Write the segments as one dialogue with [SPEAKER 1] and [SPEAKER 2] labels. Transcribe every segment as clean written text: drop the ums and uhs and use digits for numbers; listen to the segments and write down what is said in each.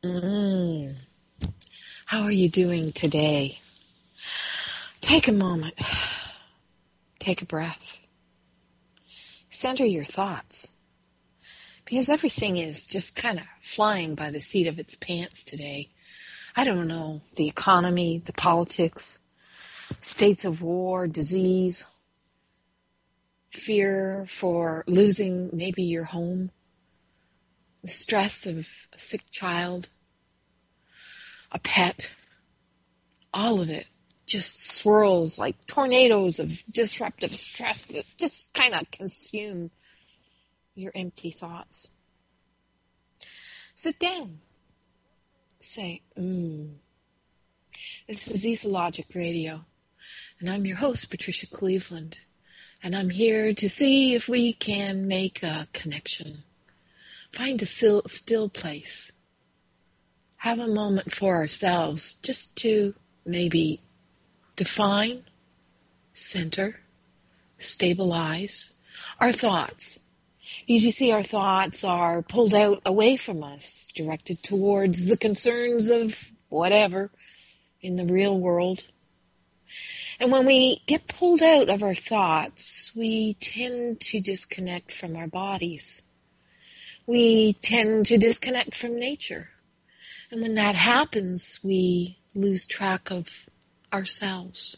[SPEAKER 1] Mm. How are you doing today? Take a moment. Take a breath. Center your thoughts. Because everything is just kind of flying by the seat of its pants today. I don't know, the economy, the politics, states of war, disease, fear for losing maybe your home, the stress of a sick child, a pet, all of it just swirls like tornadoes of disruptive stress that just kind of consume your empty thoughts. Sit down. Say, This is Esologic Radio, and I'm your host, Patricia Cleveland, and I'm here to see if we can make a connection. Find a still place. Have a moment for ourselves just to maybe define, center, stabilize our thoughts. Because you see, our thoughts are pulled out away from us, directed towards the concerns of whatever in the real world. And when we get pulled out of our thoughts, we tend to disconnect from our bodies. We tend to disconnect from nature. And when that happens, we lose track of ourselves.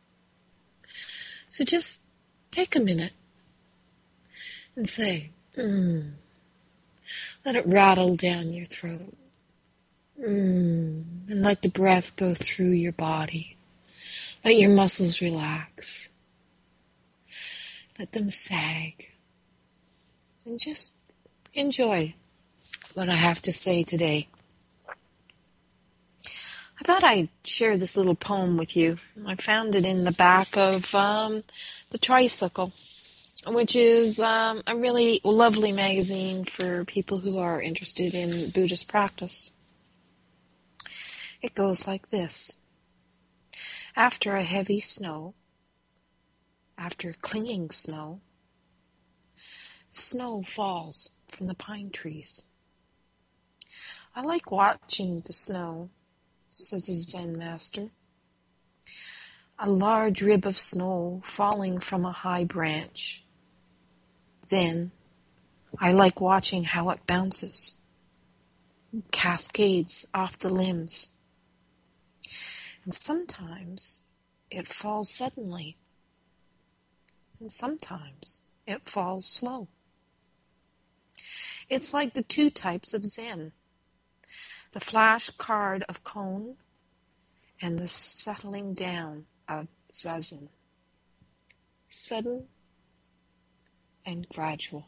[SPEAKER 1] So just take a minute and say, Let it rattle down your throat. And let the breath go through your body. Let your muscles relax. Let them sag. And just enjoy what I have to say today. I thought I'd share this little poem with you. I found it in the back of the Tricycle, which is a really lovely magazine for people who are interested in Buddhist practice. It goes like this. After a heavy snow, after clinging snow, snow falls from the pine trees. I like watching the snow, says a Zen master. A large rib of snow falling from a high branch. Then I like watching how it bounces, cascades off the limbs. And sometimes it falls suddenly, and sometimes it falls slow. It's like the two types of Zen, the flash card of Kon and the settling down of Zazen. Sudden and gradual.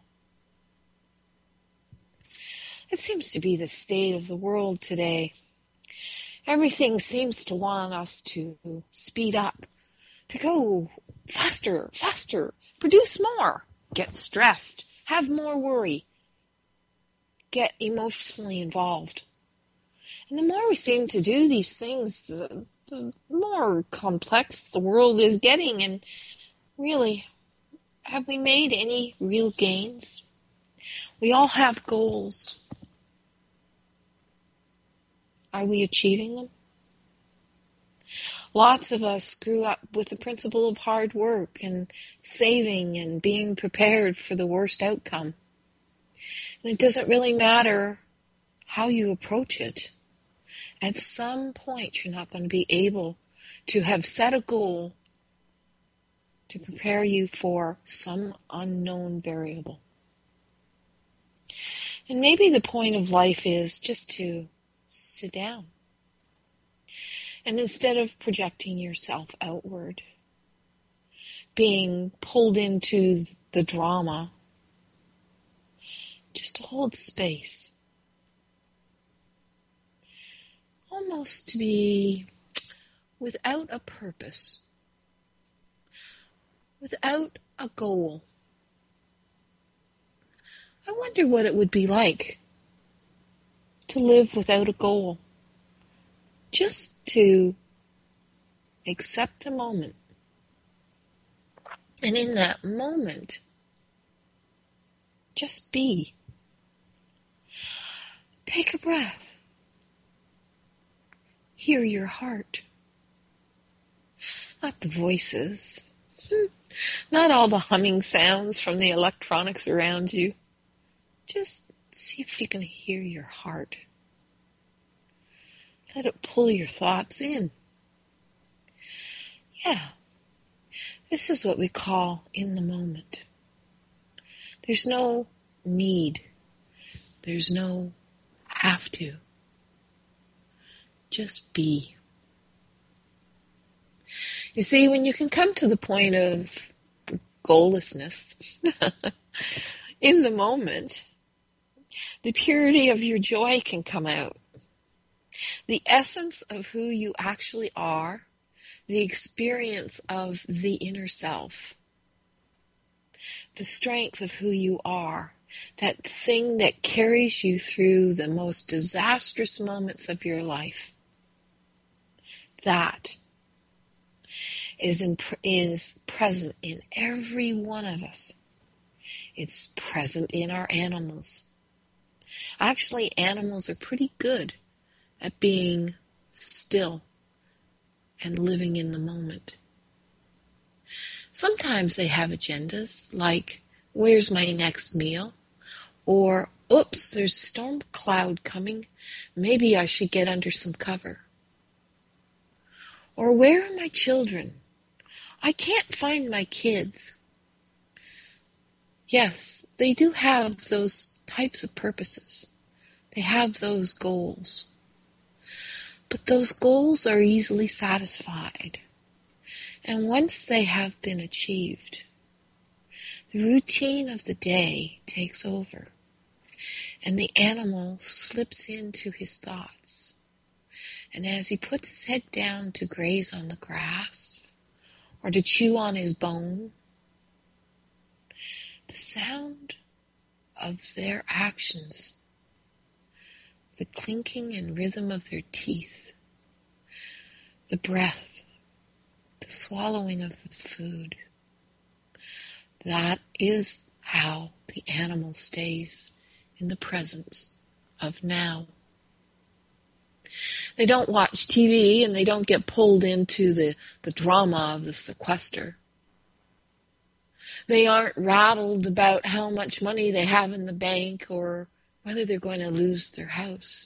[SPEAKER 1] It seems to be the state of the world today. Everything seems to want us to speed up, to go faster, faster, produce more, get stressed, have more worry, get emotionally involved. And the more we seem to do these things, the more complex the world is getting. And really, have we made any real gains? We all have goals. Are we achieving them? Lots of us grew up with the principle of hard work and saving and being prepared for the worst outcome. And it doesn't really matter how you approach it. At some point, you're not going to be able to have set a goal to prepare you for some unknown variable. And maybe the point of life is just to sit down. And instead of projecting yourself outward, being pulled into the drama, just to hold space. Almost to be without a purpose, without a goal. I wonder what it would be like to live without a goal. Just to accept the moment. And in that moment, just be. Take a breath. hear your heart. Not the voices. Not all the humming sounds from the electronics around you. Just see if you can hear your heart. Let it pull your thoughts in. Yeah, this is what we call in the moment. There's no need. There's no have to. Just be. You see, when you can come to the point of goallessness in the moment, the purity of your joy can come out. The essence of who you actually are, the experience of the inner self, the strength of who you are, that thing that carries you through the most disastrous moments of your life, that is present in every one of us. It's present in our animals. Actually, animals are pretty good at being still and living in the moment. Sometimes they have agendas like, where's my next meal? Or, oops, there's a storm cloud coming. Maybe I should get under some cover. Or, where are my children? I can't find my kids. Yes, they do have those types of purposes. They have those goals. But those goals are easily satisfied. And once they have been achieved, the routine of the day takes over, and the animal slips into his thoughts. And as he puts his head down to graze on the grass, or to chew on his bone, the sound of their actions, the clinking and rhythm of their teeth, the breath, the swallowing of the food, that is how the animal stays in the presence of now. They don't watch TV and they don't get pulled into the drama of the sequester. They aren't rattled about how much money they have in the bank or whether they're going to lose their house.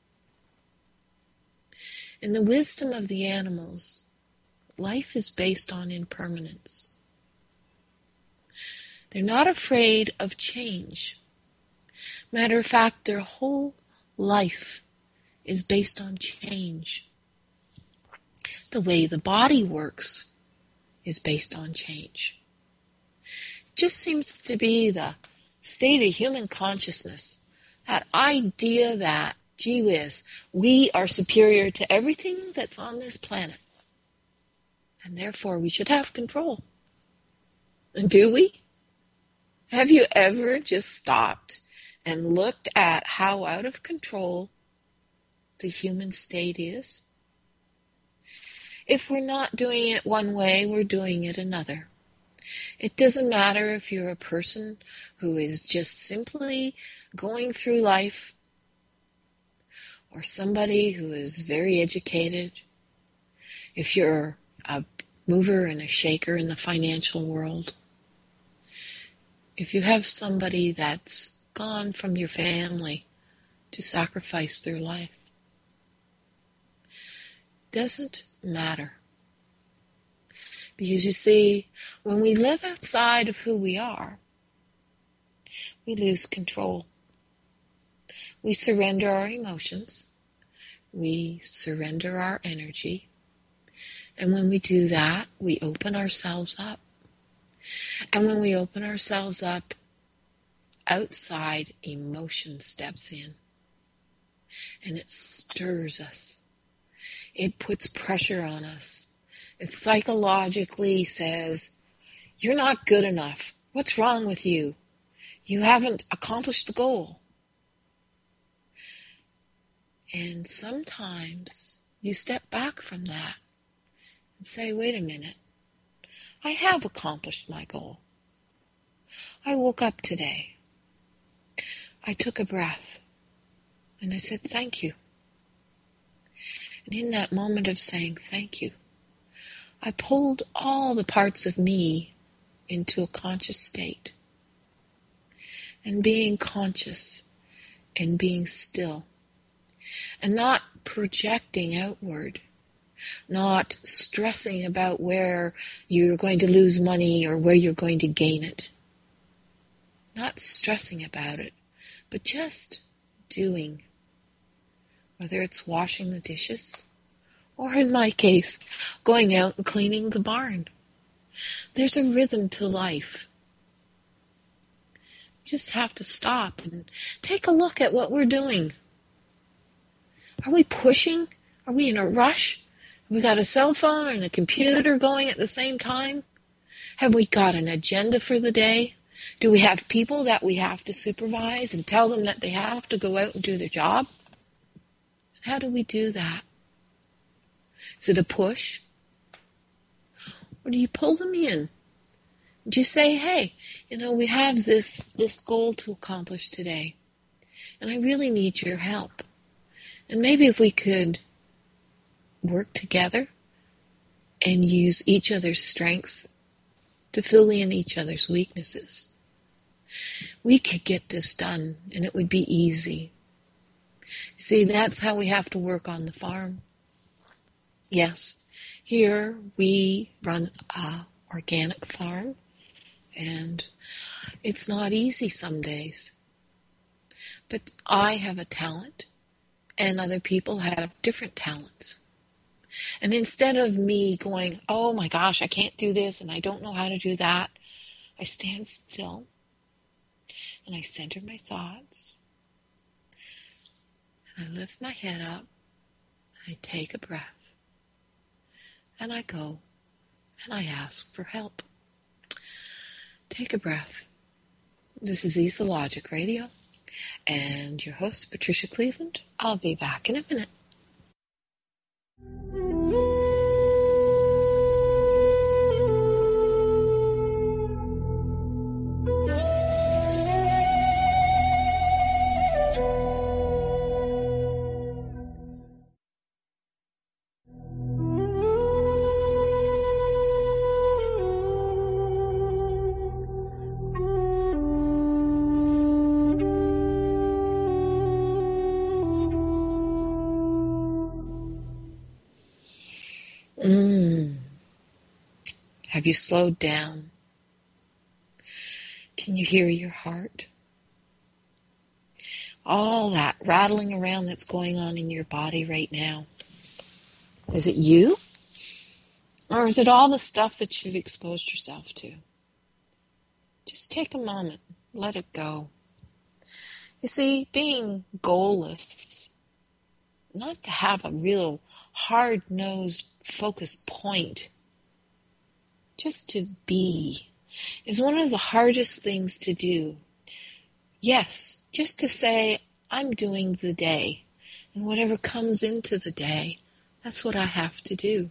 [SPEAKER 1] In the wisdom of the animals, life is based on impermanence. They're not afraid of change. Matter of fact, their whole life is based on change. The way the body works is based on change. It just seems to be the state of human consciousness, that idea that, gee whiz, we are superior to everything that's on this planet, and therefore we should have control. And do we? Have you ever just stopped and looked at how out of control the human state is? If we're not doing it one way, we're doing it another. It doesn't matter if you're a person who is just simply going through life, or somebody who is very educated, if you're a mover and a shaker in the financial world, if you have somebody that's gone from your family to sacrifice their life, doesn't matter. Because you see, when we live outside of who we are, we lose control. We surrender our emotions. We surrender our energy. And when we do that, we open ourselves up. And when we open ourselves up, outside emotion steps in. And it stirs us. It puts pressure on us. It psychologically says, you're not good enough. What's wrong with you? You haven't accomplished the goal. And sometimes you step back from that and say, wait a minute. I have accomplished my goal. I woke up today. I took a breath. And I said, thank you. And in that moment of saying thank you, I pulled all the parts of me into a conscious state. And being conscious and being still. And not projecting outward. Not stressing about where you're going to lose money or where you're going to gain it. Not stressing about it, but just doing. Whether it's washing the dishes, or in my case, going out and cleaning the barn. There's a rhythm to life. You just have to stop and take a look at what we're doing. Are we pushing? Are we in a rush? Have we got a cell phone and a computer going at the same time? Have we got an agenda for the day? Do we have people that we have to supervise and tell them that they have to go out and do their job? How do we do that? Is it a push? Or do you pull them in? Do you say, hey, we have this goal to accomplish today, and I really need your help. And maybe if we could work together and use each other's strengths to fill in each other's weaknesses, we could get this done, and it would be easy. See, that's how we have to work on the farm. Yes, here we run an organic farm, and it's not easy some days. But I have a talent, and other people have different talents. And instead of me going, oh my gosh, I can't do this, and I don't know how to do that, I stand still, and I center my thoughts, and I lift my head up, I take a breath, and I go, and I ask for help. Take a breath. This is Isa Logic Radio, and your host, Patricia Cleveland. I'll be back in a minute. Have you slowed down? Can you hear your heart? All that rattling around that's going on in your body right now. Is it you? Or is it all the stuff that you've exposed yourself to? Just take a moment. Let it go. You see, being goalless, not to have a real hard-nosed focused point, just to be, is one of the hardest things to do. Yes, just to say, I'm doing the day, and whatever comes into the day, that's what I have to do.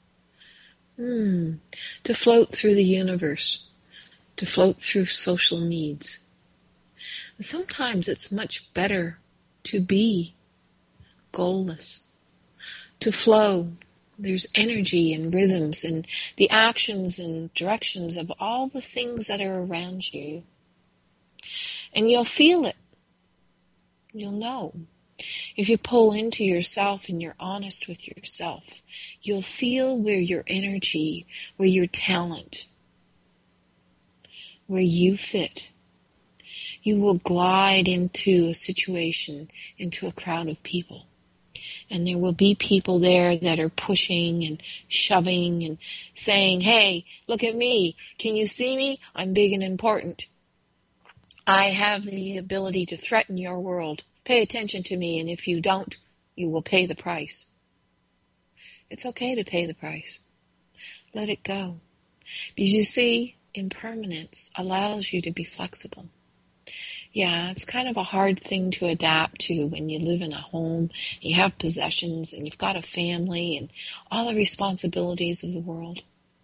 [SPEAKER 1] To float through the universe, to float through social needs. And sometimes it's much better to be goalless, to flow. There's energy and rhythms and the actions and directions of all the things that are around you. And you'll feel it. You'll know. If you pull into yourself and you're honest with yourself, you'll feel where your energy, where your talent, where you fit. You will glide into a situation, into a crowd of people. And there will be people there that are pushing and shoving and saying, hey, look at me. Can you see me? I'm big and important. I have the ability to threaten your world. Pay attention to me, and if you don't, you will pay the price. It's okay to pay the price. Let it go. Because you see, impermanence allows you to be flexible. Yeah, it's kind of a hard thing to adapt to when you live in a home, you have possessions, and you've got a family, and all the responsibilities of the world.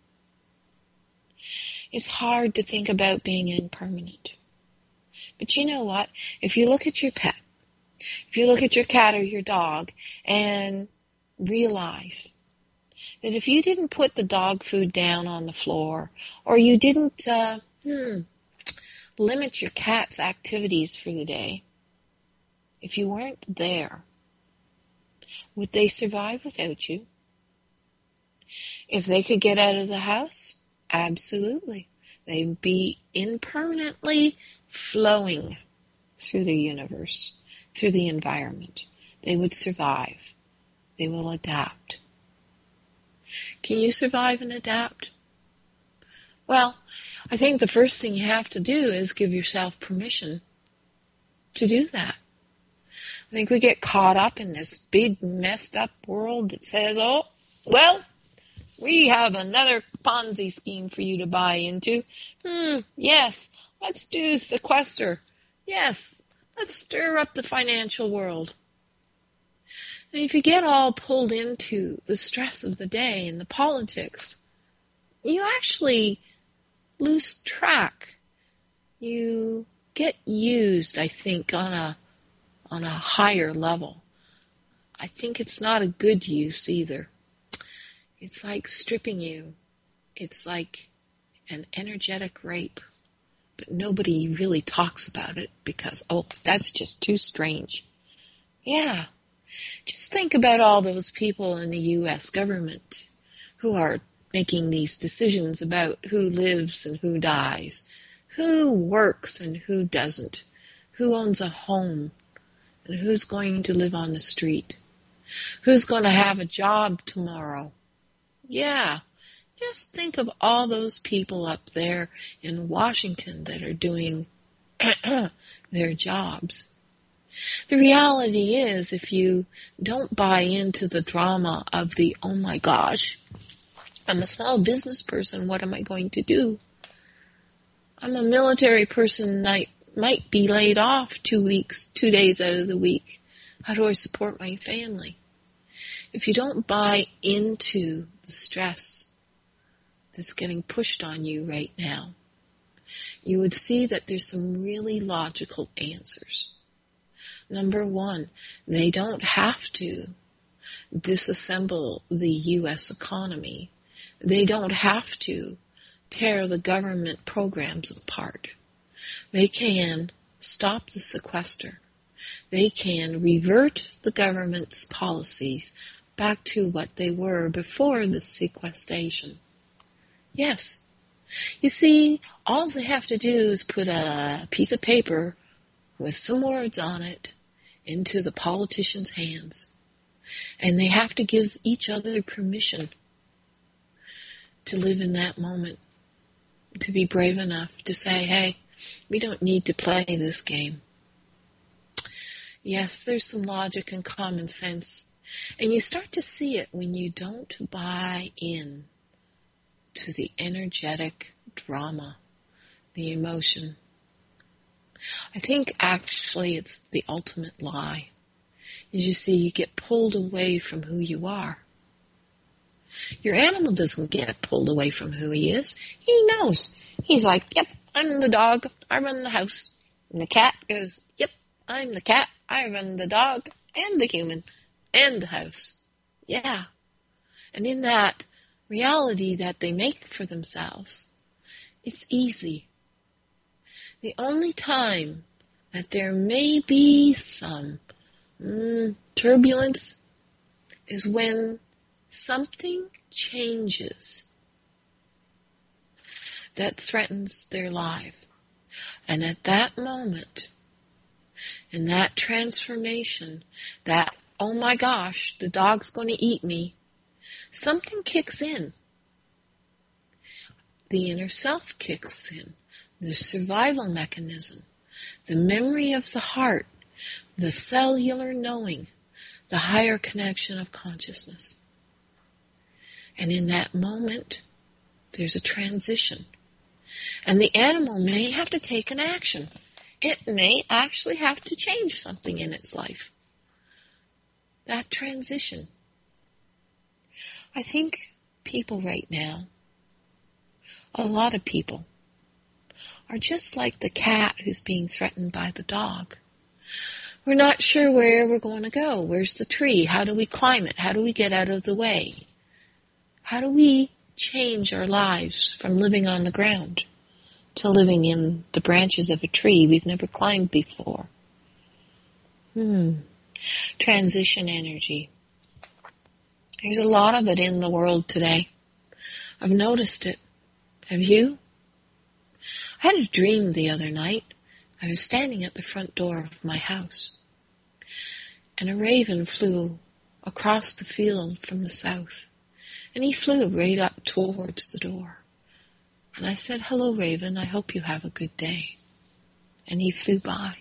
[SPEAKER 1] It's hard to think about being impermanent. But you know what? If you look at your pet, if you look at your cat or your dog, and realize that if you didn't put the dog food down on the floor, or you didn't limit your cat's activities for the day, if you weren't there, would they survive without you? If they could get out of the house, absolutely. They'd be impermanently flowing through the universe, through the environment. They would survive. They will adapt. Can you survive and adapt? Well, I think the first thing you have to do is give yourself permission to do that. I think we get caught up in this big messed up world that says, oh, well, we have another Ponzi scheme for you to buy into. Yes, let's do sequester. Yes, let's stir up the financial world. And if you get all pulled into the stress of the day and the politics, you actually lose track. You get used, I think, on a higher level. I think it's not a good use either. It's like stripping you. It's like an energetic rape. But nobody really talks about it because, that's just too strange. Yeah. Just think about all those people in the U.S. government who are making these decisions about who lives and who dies, who works and who doesn't, who owns a home, and who's going to live on the street, who's going to have a job tomorrow. Yeah, just think of all those people up there in Washington that are doing their jobs. The reality is, if you don't buy into the drama of the, oh my gosh, I'm a small business person, what am I going to do? I'm a military person, I might be laid off 2 days out of the week. How do I support my family? If you don't buy into the stress that's getting pushed on you right now, you would see that there's some really logical answers. Number one, they don't have to disassemble the U.S. economy. They don't have to tear the government programs apart. They can stop the sequester. They can revert the government's policies back to what they were before the sequestration. Yes. You see, all they have to do is put a piece of paper with some words on it into the politicians' hands. And they have to give each other permission to live in that moment, to be brave enough to say, hey, we don't need to play this game. Yes, there's some logic and common sense. And you start to see it when you don't buy in to the energetic drama, the emotion. I think actually it's the ultimate lie. As you see, you get pulled away from who you are. Your animal doesn't get pulled away from who he is. He knows. He's like, yep, I'm the dog. I run the house. And the cat goes, yep, I'm the cat. I run the dog and the human and the house. Yeah. And in that reality that they make for themselves, it's easy. The only time that there may be some turbulence is when something changes that threatens their life. And at that moment, in that transformation, that, oh my gosh, the dog's going to eat me, something kicks in. The inner self kicks in. The survival mechanism, the memory of the heart, the cellular knowing, the higher connection of consciousness. And in that moment, there's a transition. And the animal may have to take an action. It may actually have to change something in its life. That transition. I think people right now, a lot of people, are just like the cat who's being threatened by the dog. We're not sure where we're going to go. Where's the tree? How do we climb it? How do we get out of the way? How do we change our lives from living on the ground to living in the branches of a tree we've never climbed before? Transition energy. There's a lot of it in the world today. I've noticed it. Have you? I had a dream the other night. I was standing at the front door of my house, and a raven flew across the field from the south, and he flew right up towards the door. And I said, "Hello, Raven, I hope you have a good day." And he flew by.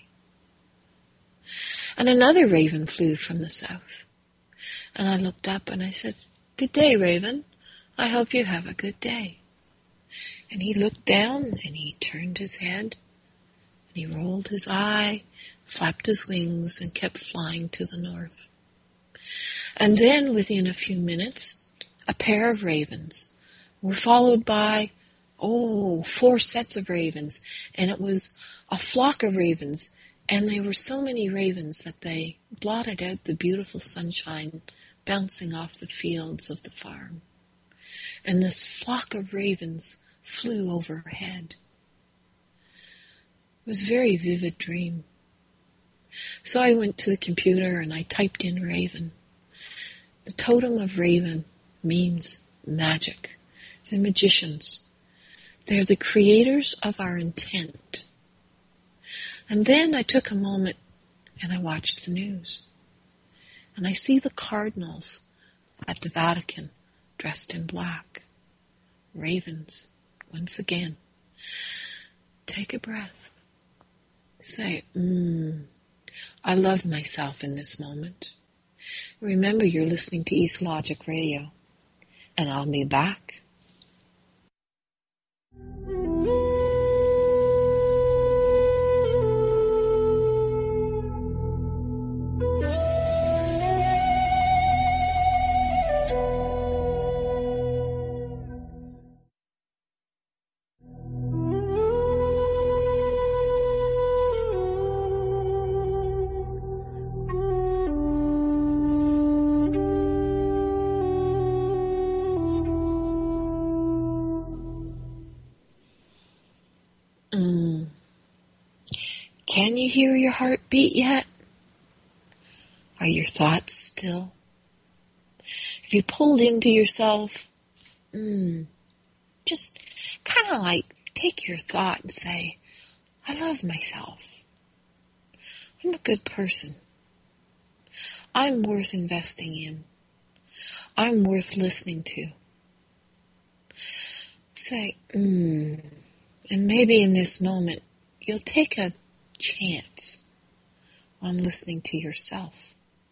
[SPEAKER 1] And another raven flew from the south, and I looked up and I said, "Good day, Raven, I hope you have a good day." And he looked down and he turned his head, and he rolled his eye, flapped his wings, and kept flying to the north. And then within a few minutes, a pair of ravens were followed by, 4 sets of ravens, and it was a flock of ravens, and there were so many ravens that they blotted out the beautiful sunshine bouncing off the fields of the farm. And this flock of ravens flew overhead. It was a very vivid dream. So I went to the computer and I typed in raven. The totem of raven means magic. They're magicians. They're the creators of our intent. And then I took a moment and I watched the news. And I see the cardinals at the Vatican dressed in black. Ravens, once again. Take a breath. Say, I love myself in this moment. Remember, you're listening to East Logic Radio, and I'll be back. Can you hear your heart beat yet? Are your thoughts still? If you pulled into yourself, just kind of like take your thought and say, I love myself. I'm a good person. I'm worth investing in. I'm worth listening to. Say, and maybe in this moment, you'll take a chance on listening to yourself.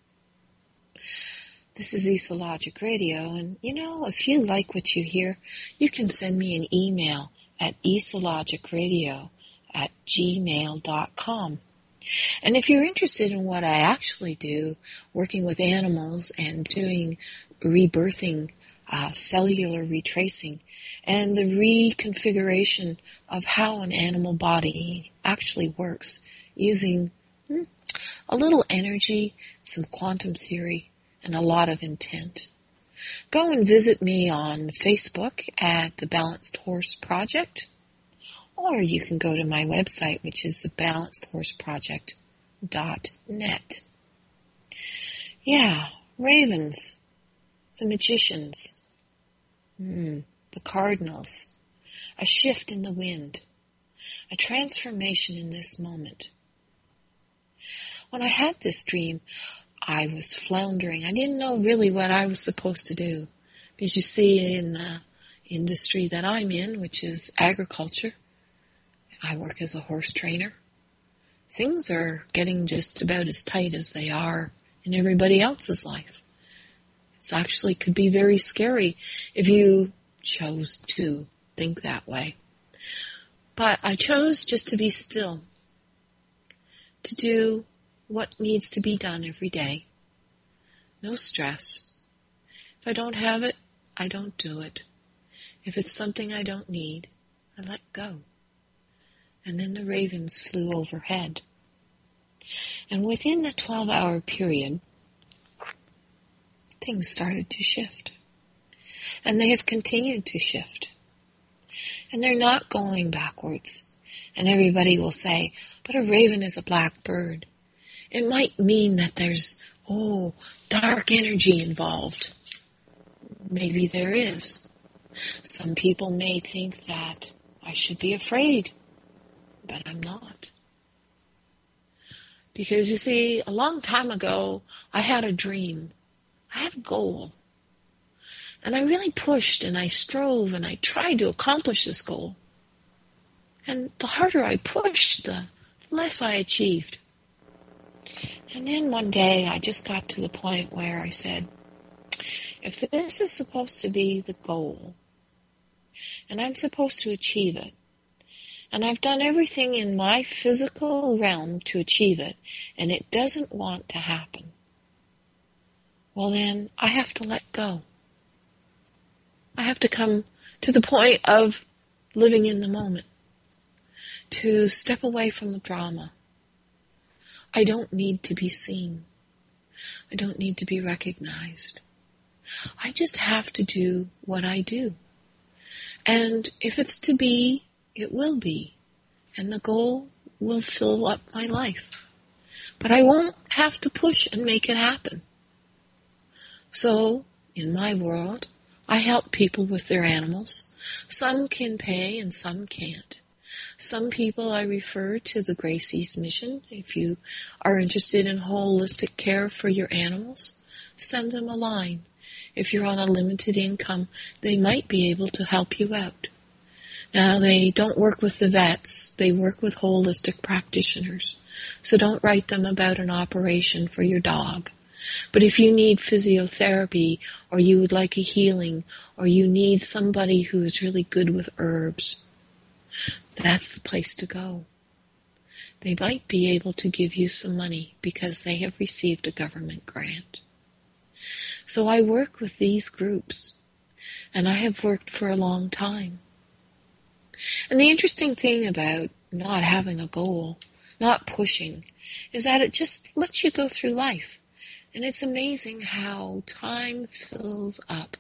[SPEAKER 1] This is East Logic Radio, and if you like what you hear, you can send me an email at eastlogicradio@gmail.com. And if you're interested in what I actually do, working with animals and doing rebirthing, cellular retracing, and the reconfiguration of how an animal body actually works using a little energy, some quantum theory, and a lot of intent. Go and visit me on Facebook at The Balanced Horse Project, or you can go to my website, which is thebalancedhorseproject.net. Yeah, ravens, the magicians, the cardinals, a shift in the wind, a transformation in this moment. When I had this dream, I was floundering. I didn't know really what I was supposed to do. Because you see, in the industry that I'm in, which is agriculture, I work as a horse trainer. Things are getting just about as tight as they are in everybody else's life. It actually could be very scary if you chose to think that way. But I chose just to be still, to do what needs to be done every day. No stress. If I don't have it, I don't do it. If it's something I don't need, I let go. And then the ravens flew overhead. And within the 12-hour period, things started to shift. And they have continued to shift. And they're not going backwards. And everybody will say, but a raven is a black bird. It might mean that there's, dark energy involved. Maybe there is. Some people may think that I should be afraid, but I'm not. Because you see, a long time ago, I had a dream. I had a goal. And I really pushed and I strove and I tried to accomplish this goal. And the harder I pushed, the less I achieved. And then one day I just got to the point where I said, if this is supposed to be the goal, and I'm supposed to achieve it, and I've done everything in my physical realm to achieve it, and it doesn't want to happen, well then I have to let go. I have to come to the point of living in the moment, to step away from the drama. I don't need to be seen. I don't need to be recognized. I just have to do what I do. And if it's to be, it will be. And the goal will fill up my life. But I won't have to push and make it happen. So, in my world, I help people with their animals. Some can pay and some can't. Some people I refer to the Gracie's Mission. If you are interested in holistic care for your animals, send them a line. If you're on a limited income, they might be able to help you out. Now, they don't work with the vets. They work with holistic practitioners. So don't write them about an operation for your dog. But if you need physiotherapy, or you would like a healing, or you need somebody who is really good with herbs, that's the place to go. They might be able to give you some money because they have received a government grant. So I work with these groups, and I have worked for a long time. And the interesting thing about not having a goal, not pushing, is that it just lets you go through life. And it's amazing how time fills up.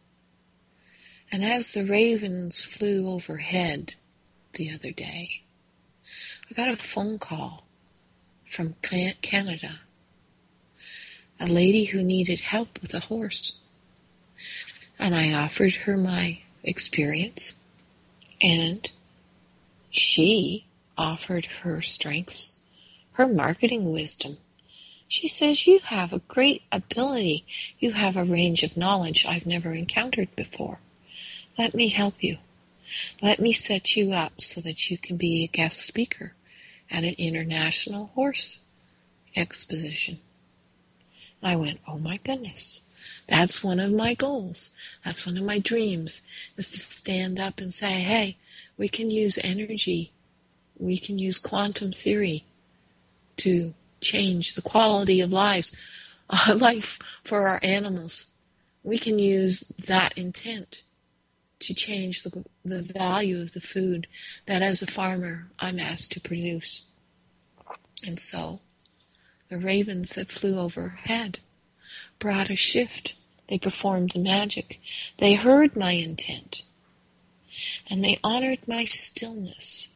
[SPEAKER 1] And as the ravens flew overhead the other day, I got a phone call from Canada. A lady who needed help with a horse. And I offered her my experience, and she offered her strengths, her marketing wisdom. She says, you have a great ability. You have a range of knowledge I've never encountered before. Let me help you. Let me set you up so that you can be a guest speaker at an international horse exposition. And I went, oh my goodness, that's one of my goals. That's one of my dreams, is to stand up and say, hey, we can use energy. We can use quantum theory to change the quality of life for our animals. We can use that intent to change the value of the food that as a farmer I'm asked to produce. And so the ravens that flew overhead brought a shift. They performed magic. They heard my intent. And they honored my stillness.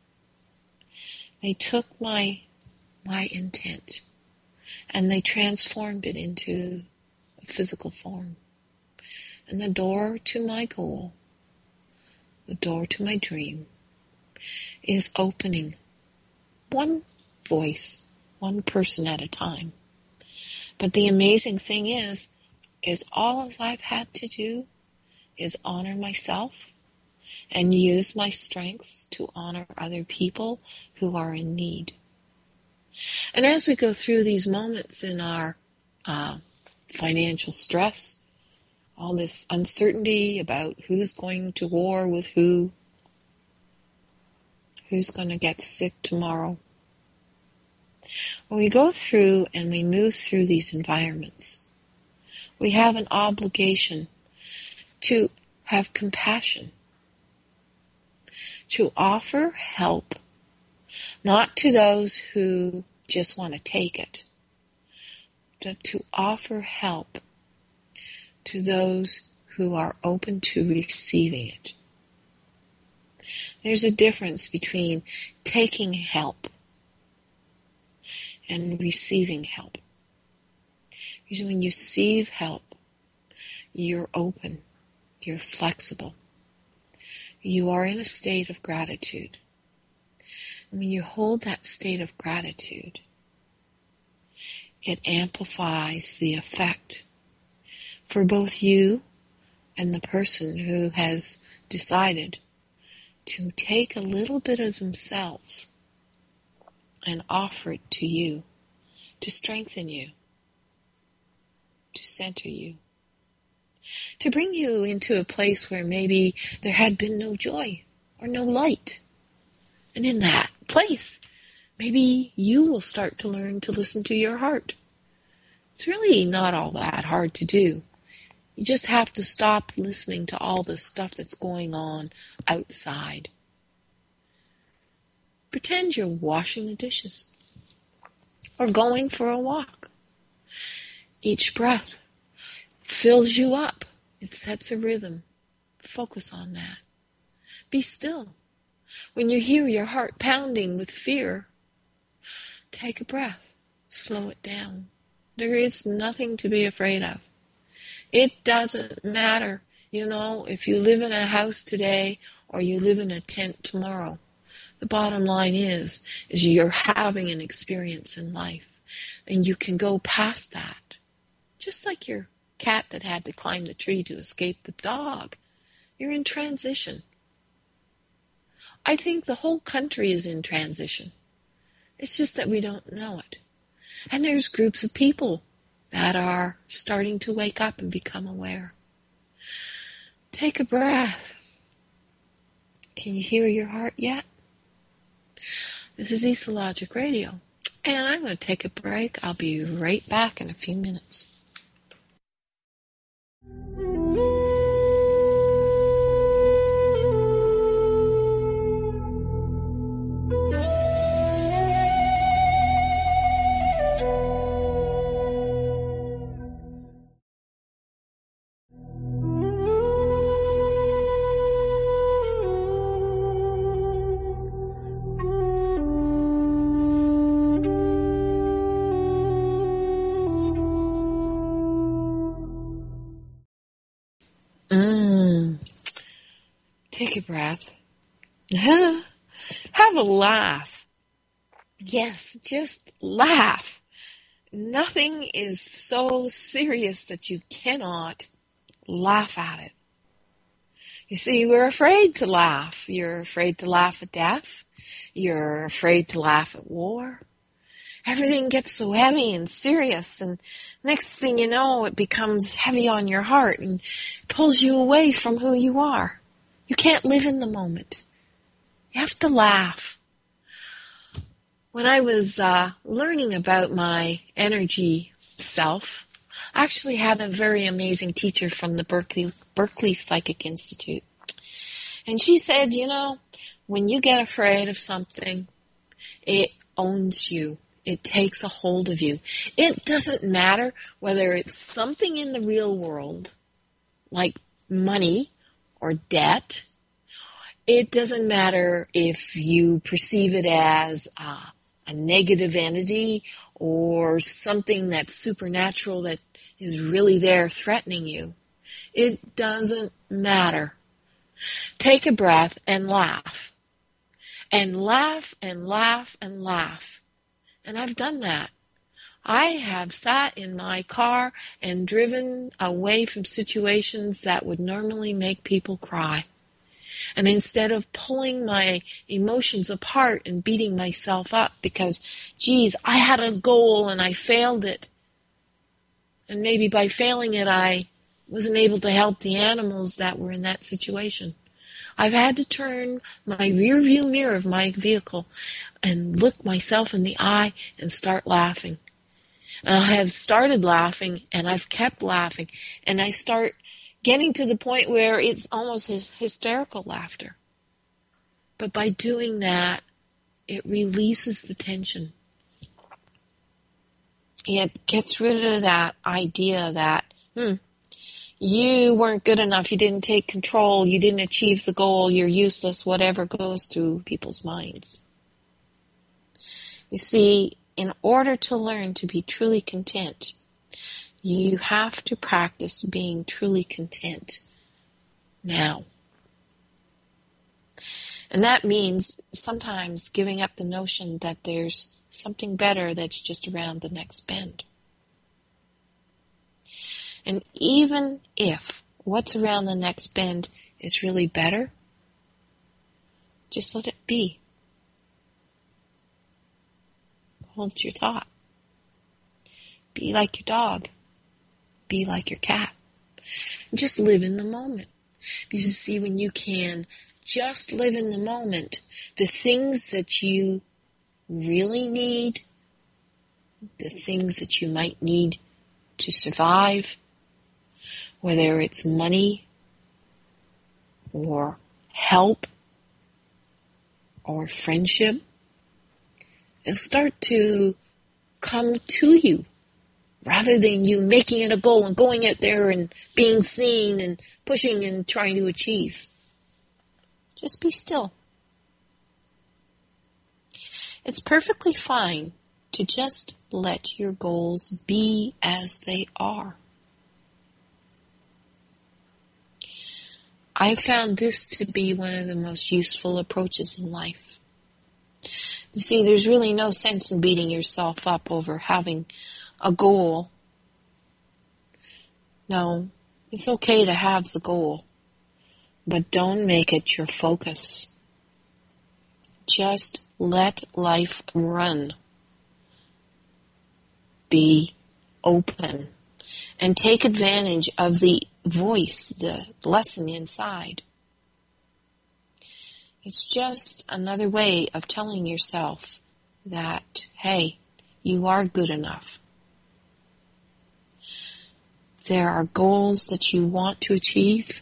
[SPEAKER 1] They took my intent and they transformed it into a physical form. And the door to my goal, the door to my dream, is opening one voice, one person at a time. But the amazing thing is all I've had to do is honor myself and use my strengths to honor other people who are in need. And as we go through these moments in our financial stress, all this uncertainty about who's going to war with who's going to get sick tomorrow, when we go through and we move through these environments, we have an obligation to have compassion, to offer help, not to those who just want to take it, but to offer help to those who are open to receiving it. There's a difference between taking help and receiving help. Because when you receive help, you're open, you're flexible, you are in a state of gratitude. And when you hold that state of gratitude, it amplifies the effect for both you and the person who has decided to take a little bit of themselves and offer it to you, to strengthen you, to center you, to bring you into a place where maybe there had been no joy or no light. And in that place, maybe you will start to learn to listen to your heart. It's really not all that hard to do. You just have to stop listening to all the stuff that's going on outside. Pretend you're washing the dishes or going for a walk. Each breath fills you up. It sets a rhythm. Focus on that. Be still. When you hear your heart pounding with fear, take a breath. Slow it down. There is nothing to be afraid of. It doesn't matter, if you live in a house today or you live in a tent tomorrow. The bottom line is you're having an experience in life, and you can go past that. Just like your cat that had to climb the tree to escape the dog. You're in transition. I think the whole country is in transition. It's just that we don't know it. And there's groups of people that are starting to wake up and become aware. Take a breath. Can you hear your heart yet? This is Isa Logic Radio, and I'm going to take a break. I'll be right back in a few minutes. Take a breath. Have a laugh. Yes, just laugh. Nothing is so serious that you cannot laugh at it. You see, we're afraid to laugh. You're afraid to laugh at death. You're afraid to laugh at war. Everything gets so heavy and serious, and next thing you know, it becomes heavy on your heart and pulls you away from who you are. You can't live in the moment. You have to laugh. When I was learning about my energy self, I actually had a very amazing teacher from the Berkeley Psychic Institute. And she said, when you get afraid of something, it owns you. It takes a hold of you. It doesn't matter whether it's something in the real world, like money or debt. It doesn't matter if you perceive it as a negative entity or something that's supernatural that is really there threatening you. It doesn't matter. Take a breath and laugh. And laugh and laugh and laugh. And I've done that. I have sat in my car and driven away from situations that would normally make people cry. And instead of pulling my emotions apart and beating myself up because, I had a goal and I failed it. And maybe by failing it, I wasn't able to help the animals that were in that situation. I've had to turn my rear view mirror of my vehicle and look myself in the eye and start laughing. And I have started laughing, and I've kept laughing, and I start getting to the point where it's almost hysterical laughter. But by doing that, it releases the tension. It gets rid of that idea that, you weren't good enough, you didn't take control, you didn't achieve the goal, you're useless, whatever goes through people's minds. You see, in order to learn to be truly content, you have to practice being truly content now. And that means sometimes giving up the notion that there's something better that's just around the next bend. And even if what's around the next bend is really better, just let it be. Hold your thought. Be like your dog. Be like your cat. Just live in the moment. Because you see, when you can just live in the moment, the things that you really need, the things that you might need to survive, whether it's money or help or friendship, it'll start to come to you rather than you making it a goal and going out there and being seen and pushing and trying to achieve. Just be still. It's perfectly fine to just let your goals be as they are. I found this to be one of the most useful approaches in life. You see, there's really no sense in beating yourself up over having a goal. No, it's okay to have the goal, but don't make it your focus. Just let life run. Be open and take advantage of the voice, the blessing inside. It's just another way of telling yourself that, hey, you are good enough. There are goals that you want to achieve.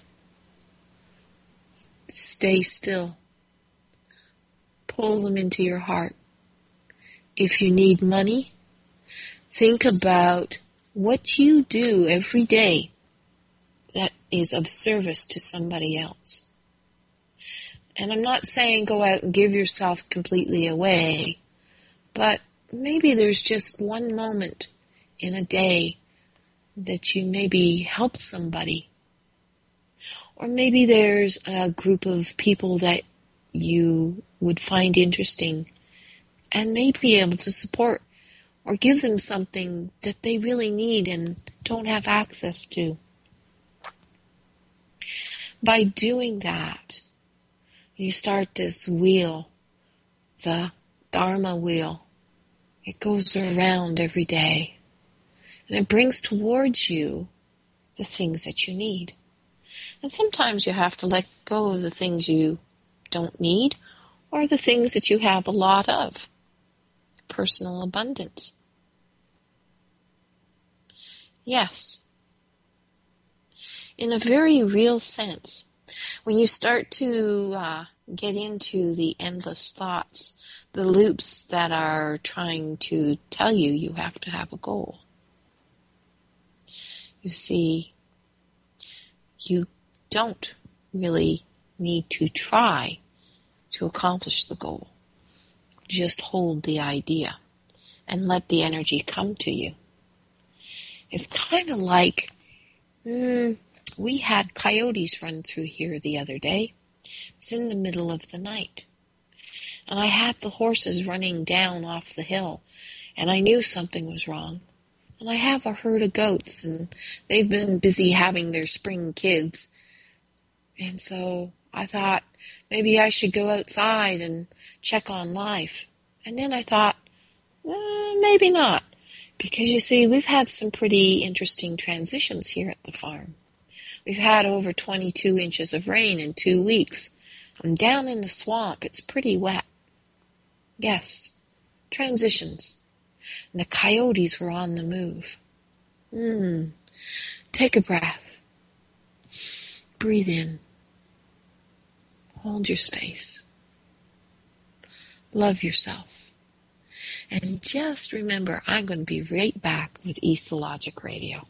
[SPEAKER 1] Stay still. Pull them into your heart. If you need money, think about what you do every day that is of service to somebody else. And I'm not saying go out and give yourself completely away, but maybe there's just one moment in a day that you maybe help somebody. Or maybe there's a group of people that you would find interesting and may be able to support or give them something that they really need and don't have access to. By doing that, you start this wheel, the Dharma wheel. It goes around every day, and it brings towards you the things that you need. And sometimes you have to let go of the things you don't need or the things that you have a lot of. Personal abundance. Yes. In a very real sense, when you start to get into the endless thoughts, the loops that are trying to tell you you have to have a goal, you see, you don't really need to try to accomplish the goal. Just hold the idea and let the energy come to you. It's kind of like, we had coyotes run through here the other day. It was in the middle of the night. And I had the horses running down off the hill, and I knew something was wrong. And I have a herd of goats, and they've been busy having their spring kids. And so I thought maybe I should go outside and check on life. And then I thought, maybe not. Because you see, we've had some pretty interesting transitions here at the farm. We've had over 22 inches of rain in 2 weeks. I'm down in the swamp. It's pretty wet. Yes, transitions. And the coyotes were on the move. Take a breath. Breathe in. Hold your space. Love yourself. And just remember, I'm going to be right back with East Logic Radio.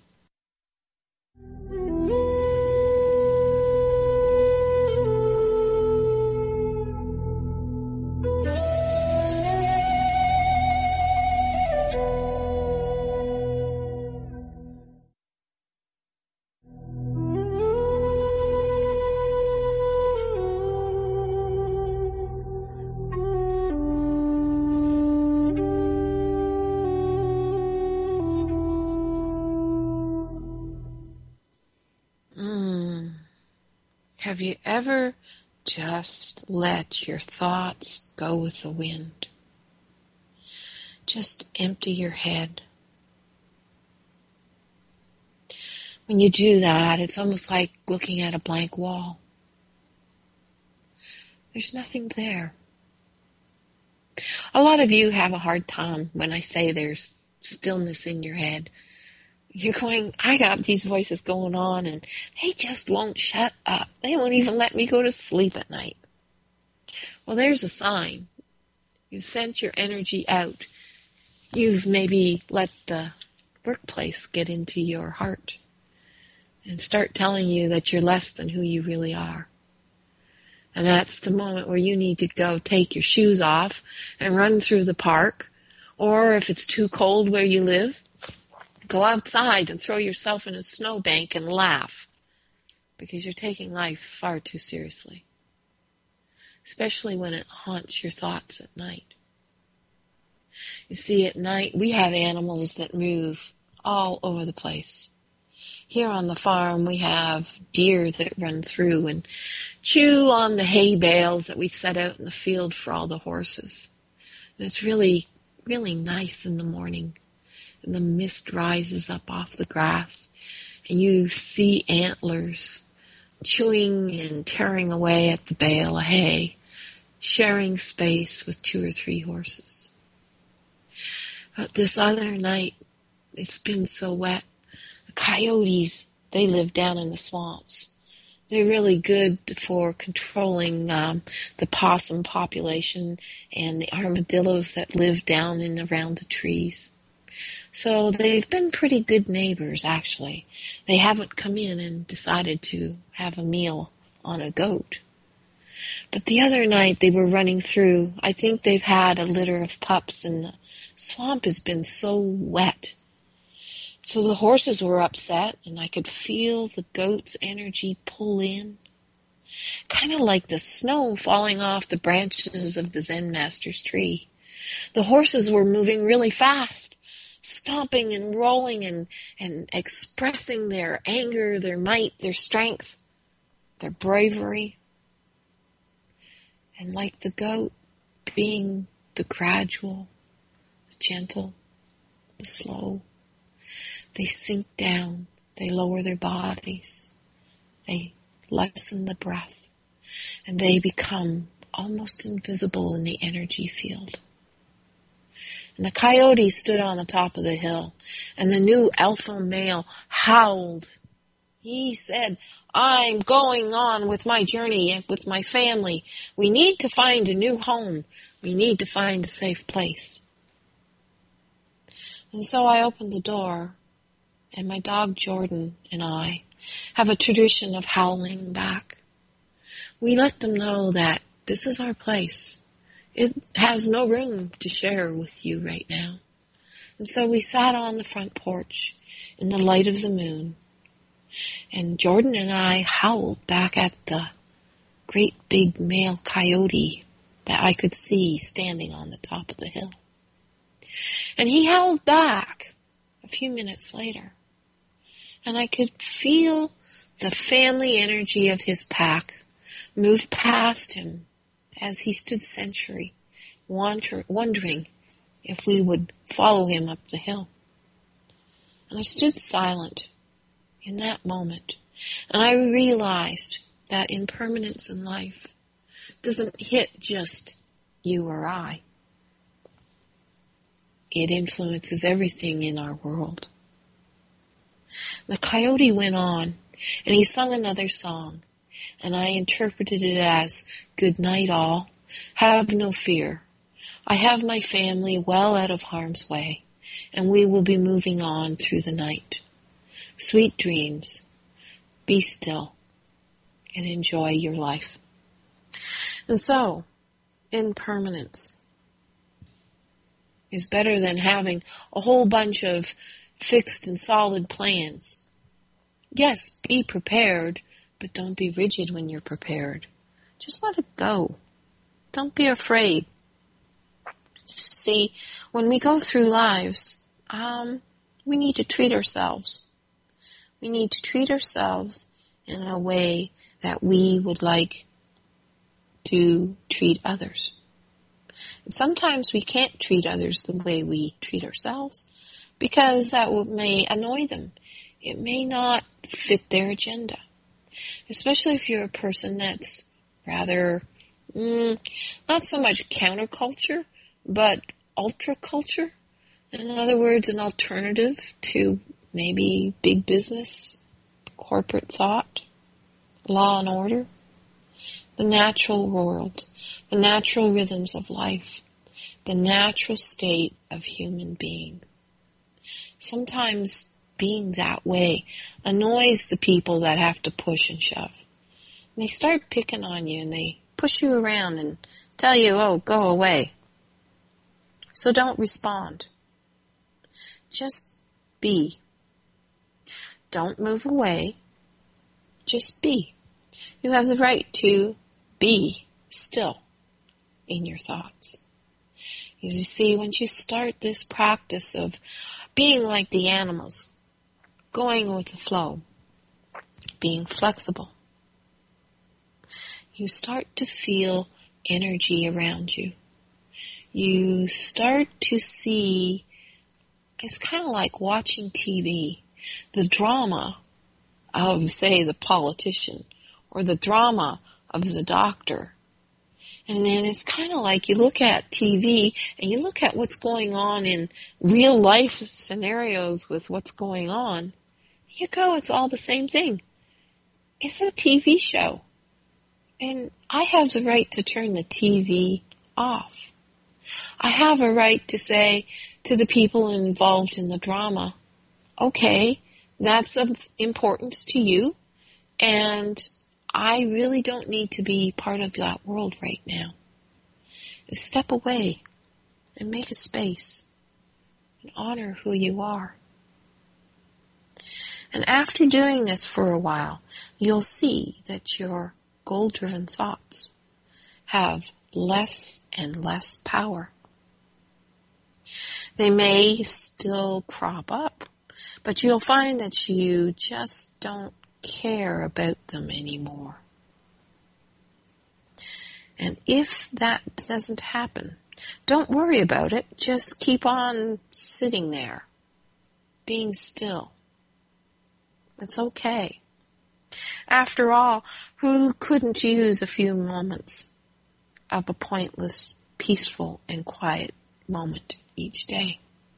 [SPEAKER 1] Have you ever just let your thoughts go with the wind? Just empty your head. When you do that, it's almost like looking at a blank wall. There's nothing there. A lot of you have a hard time when I say there's stillness in your head. You're going, I got these voices going on and they just won't shut up. They won't even let me go to sleep at night. Well, there's a sign. You've sent your energy out. You've maybe let the workplace get into your heart and start telling you that you're less than who you really are. And that's the moment where you need to go take your shoes off and run through the park. Or if it's too cold where you live, go outside and throw yourself in a snowbank and laugh, because you're taking life far too seriously, especially when it haunts your thoughts at night. You see, at night we have animals that move all over the place. Here on the farm we have deer that run through and chew on the hay bales that we set out in the field for all the horses. And it's really, really nice in the morning. And the mist rises up off the grass, and you see antlers chewing and tearing away at the bale of hay, sharing space with 2 or 3 horses. But this other night, it's been so wet. The coyotes, they live down in the swamps. They're really good for controlling the possum population and the armadillos that live down and around the trees. So they've been pretty good neighbors, actually. They haven't come in and decided to have a meal on a goat. But the other night they were running through. I think they've had a litter of pups, and the swamp has been so wet. So the horses were upset, and I could feel the goat's energy pull in. Kind of like the snow falling off the branches of the Zen Master's tree. The horses were moving really fast, stomping and rolling and expressing their anger, their might, their strength, their bravery. And like the goat, being the gradual, the gentle, the slow, they sink down, they lower their bodies, they lessen the breath, and they become almost invisible in the energy field. And the coyote stood on the top of the hill, and the new alpha male howled. He said, I'm going on with my journey with my family. We need to find a new home. We need to find a safe place. And so I opened the door, and my dog Jordan and I have a tradition of howling back. We let them know that this is our place. It has no room to share with you right now. And so we sat on the front porch in the light of the moon, and Jordan and I howled back at the great big male coyote that I could see standing on the top of the hill. And he howled back a few minutes later, and I could feel the family energy of his pack move past him as he stood sentry, wondering if we would follow him up the hill. And I stood silent in that moment, and I realized that impermanence in life doesn't hit just you or I. It influences everything in our world. The coyote went on, and he sung another song, and I interpreted it as, good night all, have no fear. I have my family well out of harm's way, and we will be moving on through the night. Sweet dreams. Be still and enjoy your life. And so, impermanence is better than having a whole bunch of fixed and solid plans. Yes, be prepared, but don't be rigid when you're prepared. Just let it go. Don't be afraid. See, when we go through lives, we need to treat ourselves. We need to treat ourselves in a way that we would like to treat others. And sometimes we can't treat others the way we treat ourselves because that may annoy them. It may not fit their agenda. Especially if you're a person that's rather, not so much counterculture, but ultra-culture. In other words, an alternative to maybe big business, corporate thought, law and order, the natural world, the natural rhythms of life, the natural state of human beings. Sometimes being that way annoys the people that have to push and shove. And they start picking on you and they push you around and tell you, oh, go away. So don't respond. Just be. Don't move away. Just be. You have the right to be still in your thoughts. You see, once you start this practice of being like the animals, going with the flow, being flexible, you start to feel energy around you. You start to see, it's kind of like watching TV, the drama of, say, the politician or the drama of the doctor. And then it's kind of like you look at TV and you look at what's going on in real life scenarios with what's going on. You go, it's all the same thing. It's a TV show. And I have the right to turn the TV off. I have a right to say to the people involved in the drama, okay, that's of importance to you, and I really don't need to be part of that world right now. Step away and make a space and honor who you are. And after doing this for a while, you'll see that your goal-driven thoughts have less and less power. They may still crop up, but you'll find that you just don't care about them anymore. And if that doesn't happen, don't worry about it. Just keep on sitting there, being still. It's okay. After all, who couldn't use a few moments of a pointless, peaceful, and quiet moment each day?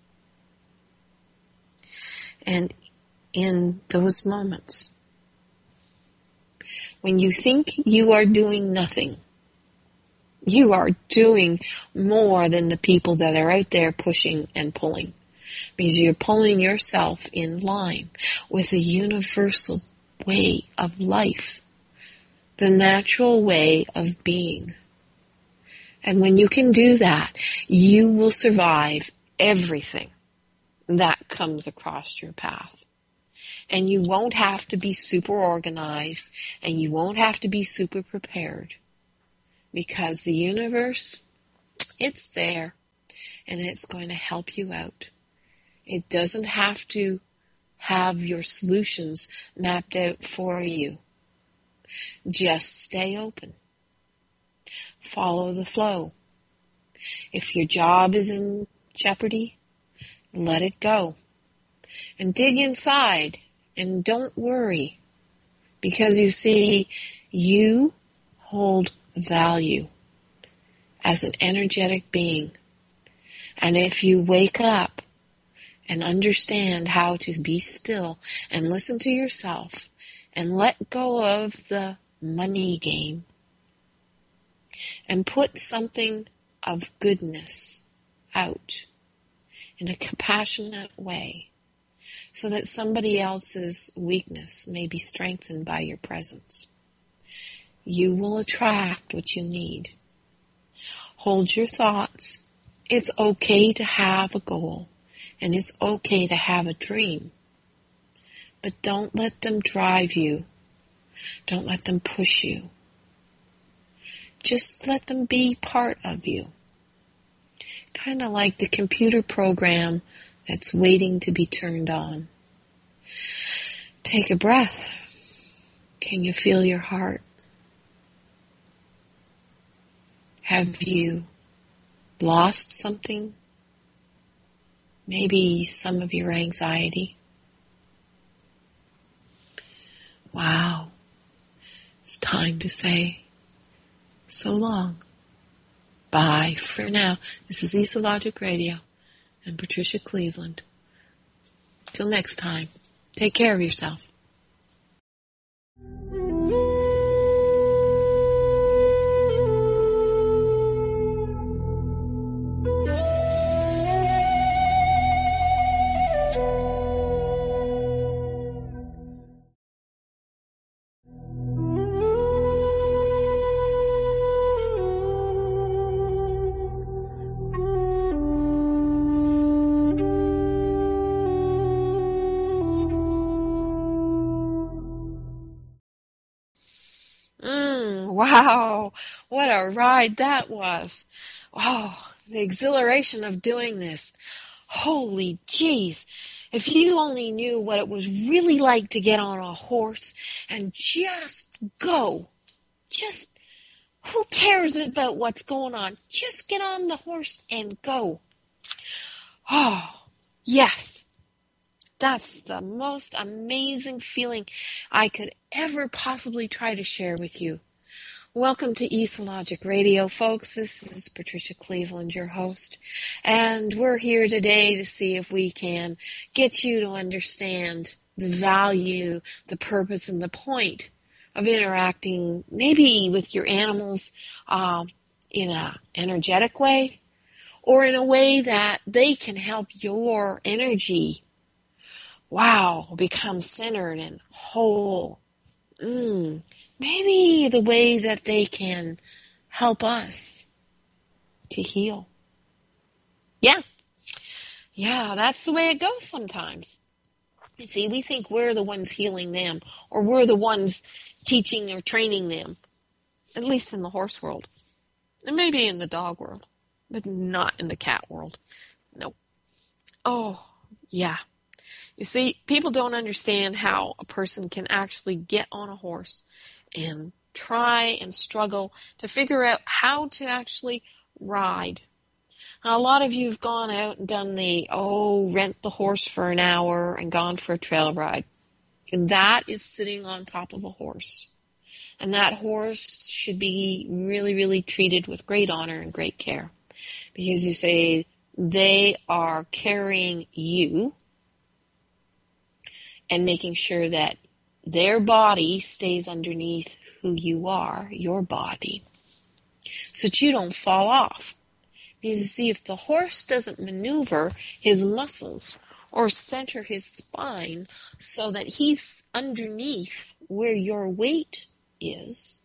[SPEAKER 1] And in those moments, when you think you are doing nothing, you are doing more than the people that are out there pushing and pulling. Because you're pulling yourself in line with the universal way of life, the natural way of being. And when you can do that, you will survive everything that comes across your path. And you won't have to be super organized, and you won't have to be super prepared. Because the universe, it's there, and it's going to help you out. It doesn't have to have your solutions mapped out for you. Just stay open. Follow the flow. If your job is in jeopardy, let it go. And dig inside and don't worry. Because you see, you hold value as an energetic being. And if you wake up and understand how to be still and listen to yourself and let go of the money game and put something of goodness out in a compassionate way so that somebody else's weakness may be strengthened by your presence. You will attract what you need. Hold your thoughts. It's okay to have a goal, and it's okay to have a dream. But don't let them drive you. Don't let them push you. Just let them be part of you. Kind of like the computer program that's waiting to be turned on. Take a breath. Can you feel your heart? Have you lost something? Maybe some of your anxiety? Wow. It's time to say so long. Bye for now. This is Isa Logic Radio and Patricia Cleveland. Till next time, take care of yourself. Wow, what a ride that was. Wow, the exhilaration of doing this. Holy jeez. If you only knew what it was really like to get on a horse and just go. Just, who cares about what's going on? Just get on the horse and go. Oh, yes. That's the most amazing feeling I could ever possibly try to share with you. Welcome to Isa Logic Radio, folks. This is Patricia Cleveland, your host, and we're here today to see if we can get you to understand the value, the purpose, and the point of interacting maybe with your animals in an energetic way or in a way that they can help your energy, become centered and whole. Maybe the way that they can help us to heal. Yeah, that's the way it goes sometimes. You see, we think we're the ones healing them, or we're the ones teaching or training them, at least in the horse world, and maybe in the dog world, but not in the cat world. Nope. Oh, yeah. You see, people don't understand how a person can actually get on a horse and try and struggle to figure out how to actually ride. Now, a lot of you have gone out and done rent the horse for an hour and gone for a trail ride. And that is sitting on top of a horse. And that horse should be really, really treated with great honor and great care. Because you say they are carrying you and making sure that their body stays underneath who you are, your body, so that you don't fall off. Because you see, if the horse doesn't maneuver his muscles or center his spine so that he's underneath where your weight is,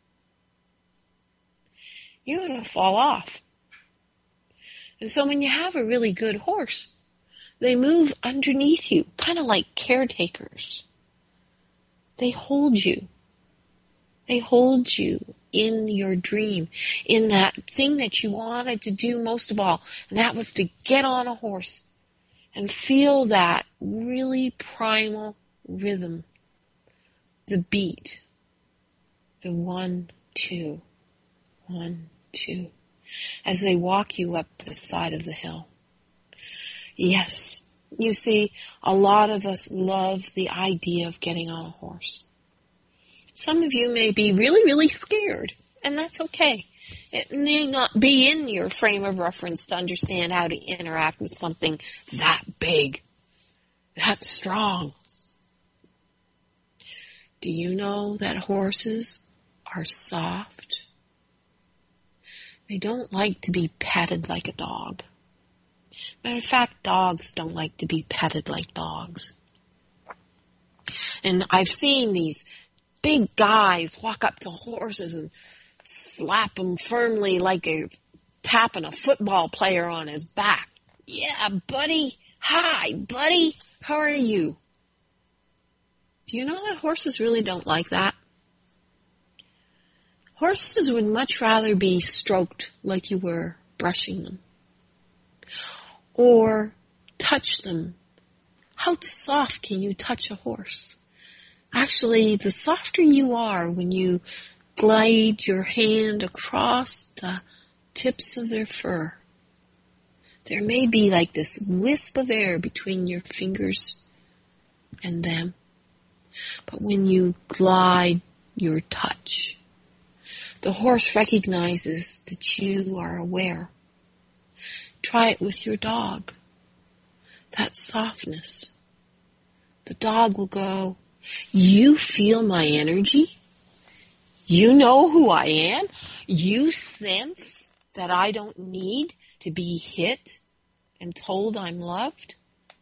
[SPEAKER 1] you're going to fall off. And so when you have a really good horse, they move underneath you, kind of like caretakers. They hold you. They hold you in your dream, in that thing that you wanted to do most of all, and that was to get on a horse and feel that really primal rhythm, the beat, the 1, 2, 1, 2, as they walk you up the side of the hill. Yes, you see, a lot of us love the idea of getting on a horse. Some of you may be really, really scared, and that's okay. It may not be in your frame of reference to understand how to interact with something that big, that strong. Do you know that horses are soft? They don't like to be petted like a dog. Matter of fact, dogs don't like to be petted like dogs. And I've seen these big guys walk up to horses and slap them firmly like they're tapping a football player on his back. Yeah, buddy. Hi, buddy. How are you? Do you know that horses really don't like that? Horses would much rather be stroked like you were brushing them. Or touch them. How soft can you touch a horse? Actually, the softer you are when you glide your hand across the tips of their fur. There may be like this wisp of air between your fingers and them. But when you glide your touch, the horse recognizes that you are aware. Try it with your dog. That softness. The dog will go, you feel my energy? You know who I am? You sense that I don't need to be hit and told I'm loved?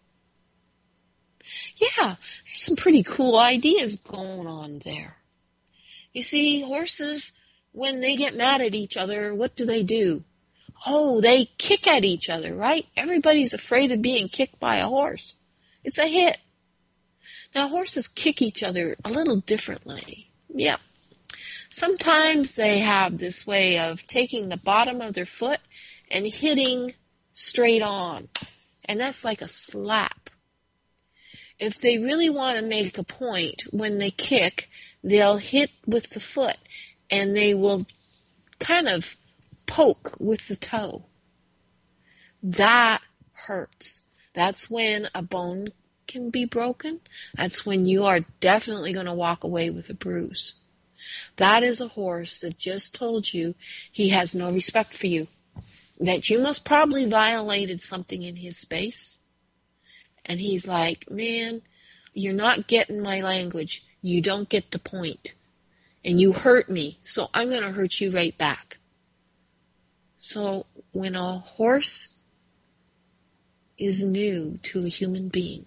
[SPEAKER 1] Yeah, there's some pretty cool ideas going on there. You see, horses, when they get mad at each other, what do? Oh, they kick at each other, right? Everybody's afraid of being kicked by a horse. It's a hit. Now, horses kick each other a little differently. Yep. Sometimes they have this way of taking the bottom of their foot and hitting straight on. And that's like a slap. If they really want to make a point, when they kick, they'll hit with the foot and they will kind of poke with the toe. That hurts. That's when a bone can be broken. That's when you are definitely going to walk away with a bruise. That is a horse that just told you he has no respect for you. That you must probably violated something in his space. And he's like, man, you're not getting my language. You don't get the point. And you hurt me, so I'm going to hurt you right back. So when a horse is new to a human being,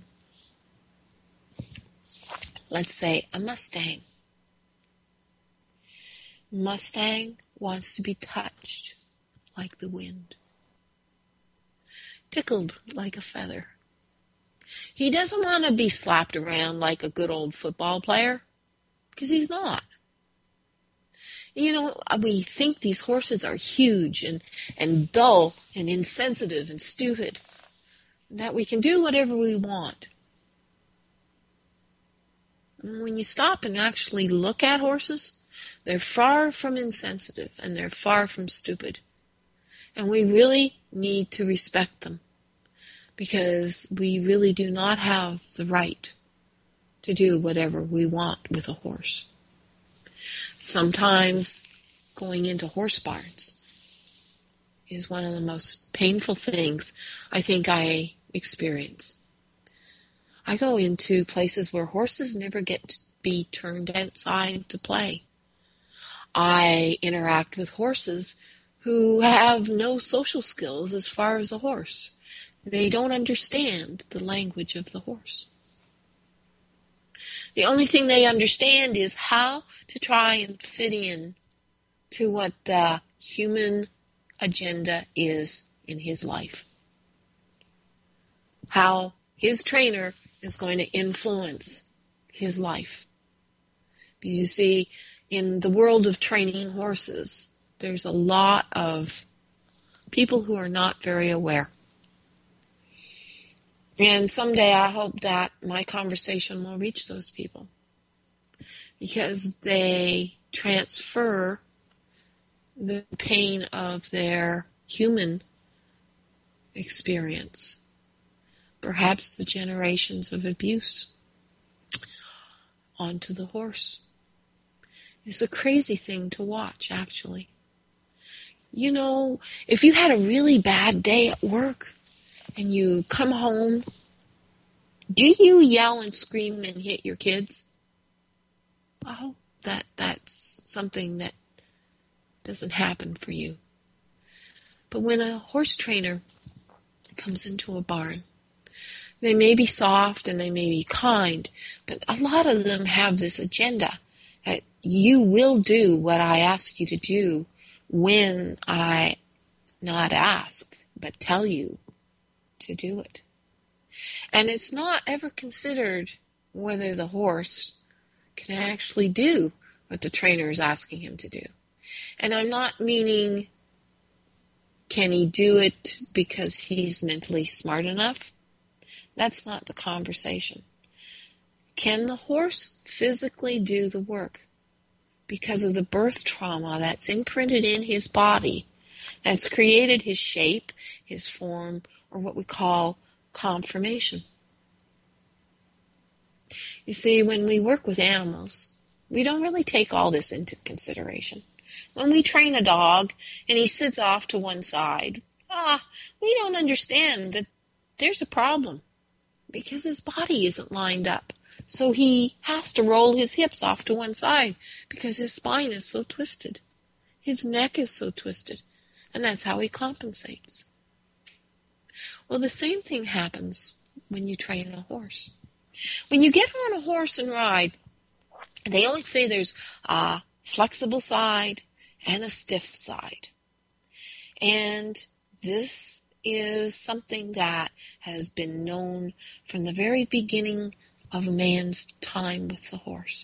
[SPEAKER 1] let's say a Mustang. Mustang wants to be touched like the wind, tickled like a feather. He doesn't want to be slapped around like a good old football player, because he's not. You know, we think these horses are huge and dull and insensitive and stupid, that we can do whatever we want. And when you stop and actually look at horses, they're far from insensitive and they're far from stupid. And we really need to respect them, because we really do not have the right to do whatever we want with a horse. Sometimes going into horse barns is one of the most painful things I think I experience. I go into places where horses never get to be turned outside to play. I interact with horses who have no social skills as far as a horse. They don't understand the language of the horse. The only thing they understand is how to try and fit in to what the human agenda is in his life. How his trainer is going to influence his life. You see, in the world of training horses, there's a lot of people who are not very aware. And someday I hope that my conversation will reach those people, because they transfer the pain of their human experience, perhaps the generations of abuse, onto the horse. It's a crazy thing to watch, actually. You know, if you had a really bad day at work and you come home, do you yell and scream and hit your kids? I hope that's something that doesn't happen for you. But when a horse trainer comes into a barn, they may be soft and they may be kind, but a lot of them have this agenda that you will do what I ask you to do when I not ask, but tell you to do it. And it's not ever considered whether the horse can actually do what the trainer is asking him to do. And I'm not meaning, can he do it because he's mentally smart enough? That's not the conversation. Can the horse physically do the work because of the birth trauma that's imprinted in his body, that's created his shape, his form, or what we call conformation? You see, when we work with animals, we don't really take all this into consideration. When we train a dog and he sits off to one side, we don't understand that there's a problem because his body isn't lined up. So he has to roll his hips off to one side because his spine is so twisted. His neck is so twisted. And that's how he compensates. Well, the same thing happens when you train a horse. When you get on a horse and ride, they always say there's a flexible side and a stiff side. And this is something that has been known from the very beginning of man's time with the horse.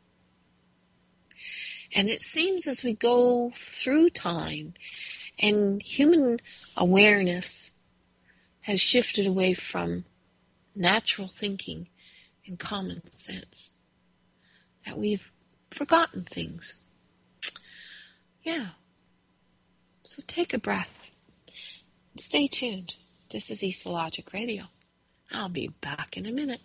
[SPEAKER 1] And it seems as we go through time and human awareness has shifted away from natural thinking and common sense, that we've forgotten things. Yeah. So take a breath. Stay tuned. This is East Logic Radio. I'll be back in a minute.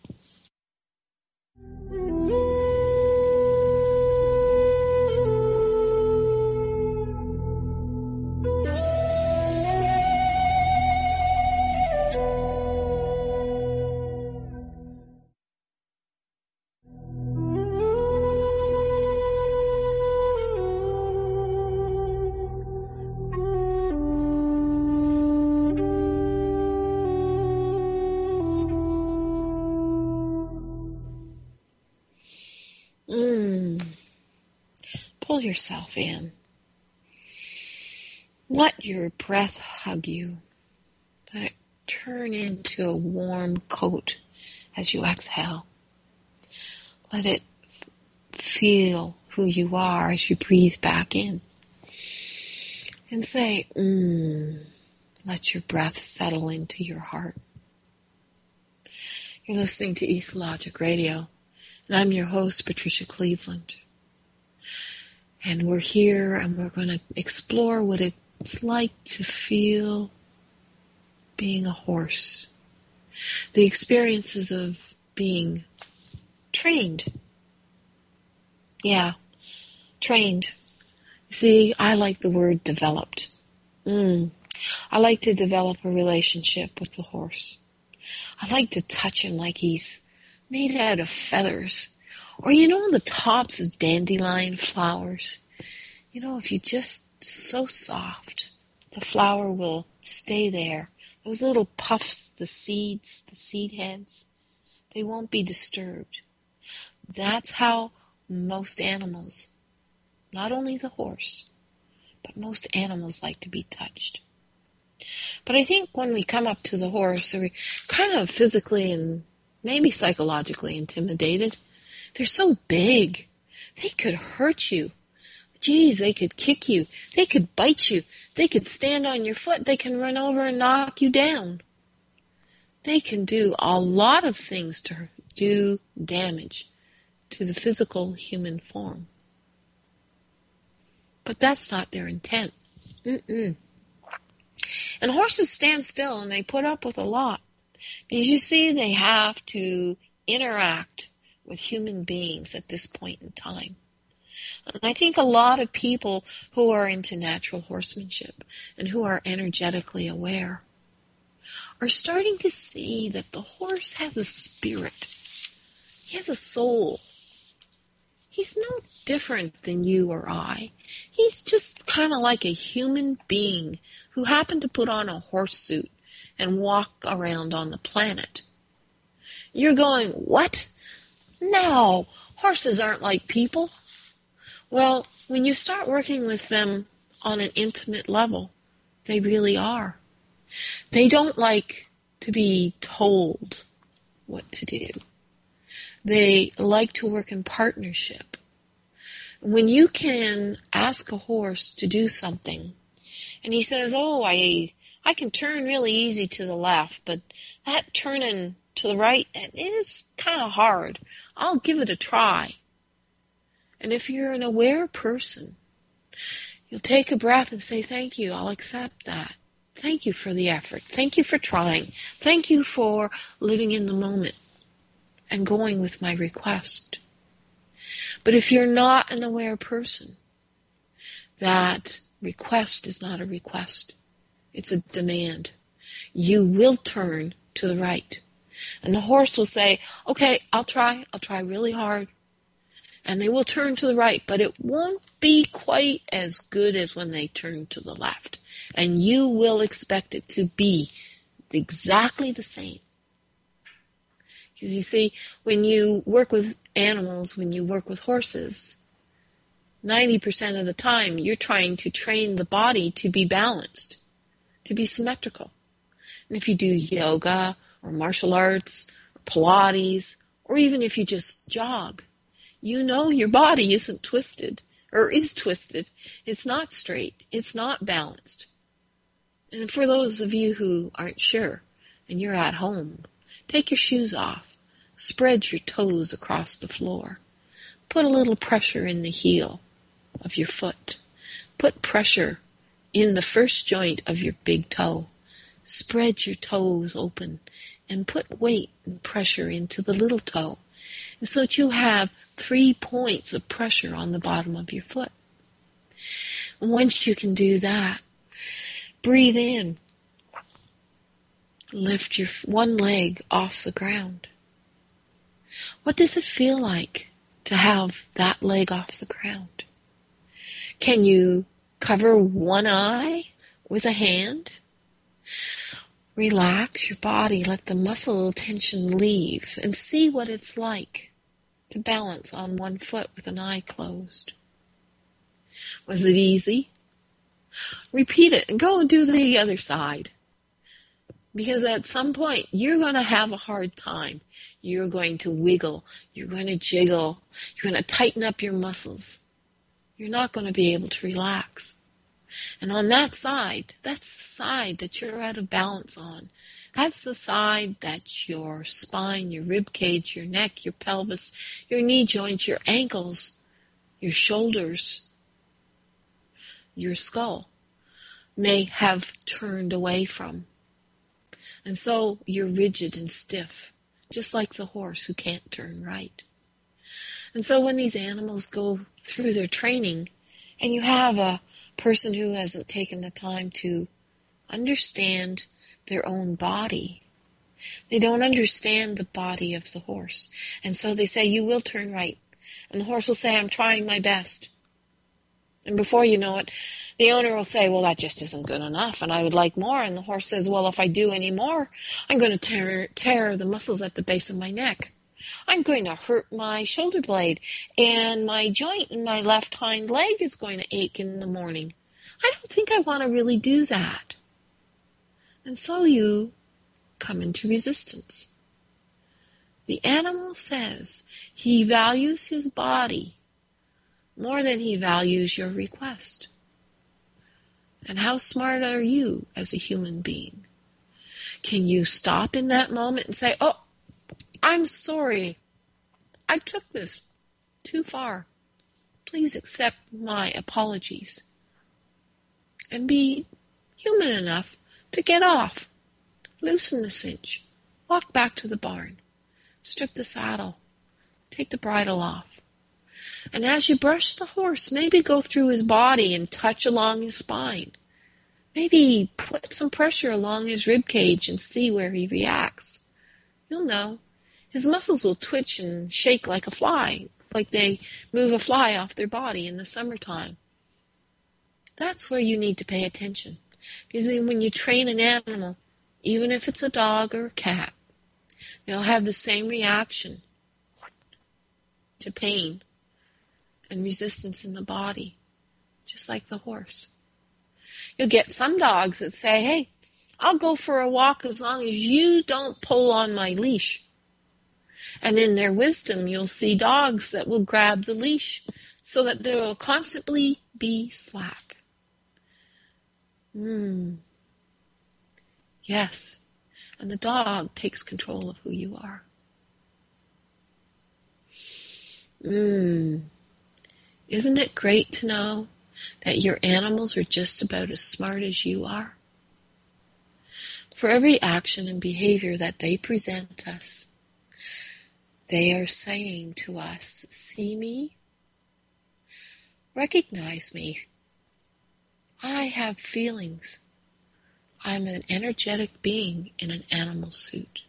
[SPEAKER 1] Pull yourself in. Let your breath hug you. Let it turn into a warm coat as you exhale. Let it feel who you are as you breathe back in. And say, let your breath settle into your heart. You're listening to East Logic Radio, and I'm your host, Patricia Cleveland. And we're here and we're going to explore what it's like to feel being a horse. The experiences of being trained. Yeah, trained. See, I like the word developed. I like to develop a relationship with the horse. I like to touch him like he's made out of feathers. Or, the tops of dandelion flowers. If you just so soft, the flower will stay there. Those little puffs, the seeds, the seed heads, they won't be disturbed. That's how most animals, not only the horse, but most animals like to be touched. But I think when we come up to the horse, we're kind of physically and maybe psychologically intimidated. They're so big. They could hurt you. Geez, they could kick you. They could bite you. They could stand on your foot. They can run over and knock you down. They can do a lot of things to do damage to the physical human form. But that's not their intent. And horses stand still and they put up with a lot. Because you see, they have to interact with human beings at this point in time. And I think a lot of people who are into natural horsemanship and who are energetically aware are starting to see that the horse has a spirit. He has a soul. He's no different than you or I. He's just kind of like a human being who happened to put on a horse suit and walk around on the planet. You're going, what? No, horses aren't like people. Well, when you start working with them on an intimate level, they really are. They don't like to be told what to do. They like to work in partnership. When you can ask a horse to do something, and he says, oh, I can turn really easy to the left, but that turning to the right, it is kind of hard. I'll give it a try. And if you're an aware person, you'll take a breath and say, thank you, I'll accept that. Thank you for the effort. Thank you for trying. Thank you for living in the moment and going with my request. But if you're not an aware person, that request is not a request. It's a demand. You will turn to the right. And the horse will say, okay, I'll try really hard. And they will turn to the right, but it won't be quite as good as when they turn to the left. And you will expect it to be exactly the same. Because you see, when you work with animals, when you work with horses, 90% of the time you're trying to train the body to be balanced, to be symmetrical. And if you do yoga or martial arts or Pilates, or even if you just jog, you know your body isn't twisted, or is twisted. It's not straight. It's not balanced. And for those of you who aren't sure, and you're at home, take your shoes off. Spread your toes across the floor. Put a little pressure in the heel of your foot. Put pressure in the first joint of your big toe. Spread your toes open and put weight and pressure into the little toe, and so that you have 3 points of pressure on the bottom of your foot. And once you can do that, breathe in. Lift your one leg off the ground. What does it feel like to have that leg off the ground? Can you cover one eye with a hand? Relax your body, let the muscle tension leave, and see what it's like to balance on one foot with an eye closed. Was it easy? Repeat it and go and do the other side. Because at some point, you're going to have a hard time. You're going to wiggle. You're going to jiggle. You're going to tighten up your muscles. You're not going to be able to relax. And on that side, that's the side that you're out of balance on. That's the side that your spine, your rib cage, your neck, your pelvis, your knee joints, your ankles, your shoulders, your skull may have turned away from. And so you're rigid and stiff, just like the horse who can't turn right. And so when these animals go through their training, and you have a person who hasn't taken the time to understand their own body, they don't understand the body of the horse. And so they say, you will turn right. And the horse will say, I'm trying my best. And before you know it, the owner will say, well, that just isn't good enough, and I would like more. And the horse says, well, if I do any more, I'm going to tear the muscles at the base of my neck. I'm going to hurt my shoulder blade, and my joint in my left hind leg is going to ache in the morning. I don't think I want to really do that. And so you come into resistance. The animal says he values his body more than he values your request. And how smart are you as a human being? Can you stop in that moment and say, oh, I'm sorry. I took this too far. Please accept my apologies. And be human enough to get off. Loosen the cinch. Walk back to the barn. Strip the saddle. Take the bridle off. And as you brush the horse, maybe go through his body and touch along his spine. Maybe put some pressure along his rib cage and see where he reacts. You'll know. His muscles will twitch and shake like a fly. like they move a fly off their body in the summertime. That's where you need to pay attention. Because when you train an animal, even if it's a dog or a cat, they'll have the same reaction to pain and resistance in the body, just like the horse. You'll get some dogs that say, hey, I'll go for a walk as long as you don't pull on my leash. And in their wisdom, you'll see dogs that will grab the leash so that there will constantly be slack. Yes. And the dog takes control of who you are. Isn't it great to know that your animals are just about as smart as you are? For every action and behavior that they present us, they are saying to us, see me, recognize me. I have feelings. I'm an energetic being in an animal suit.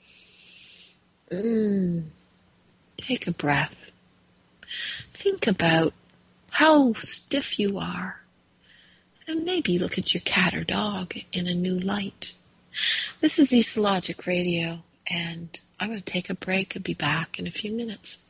[SPEAKER 1] Take a breath. Think about how stiff you are. And maybe look at your cat or dog in a new light. This is East Logic Radio, and I'm going to take a break and be back in a few minutes.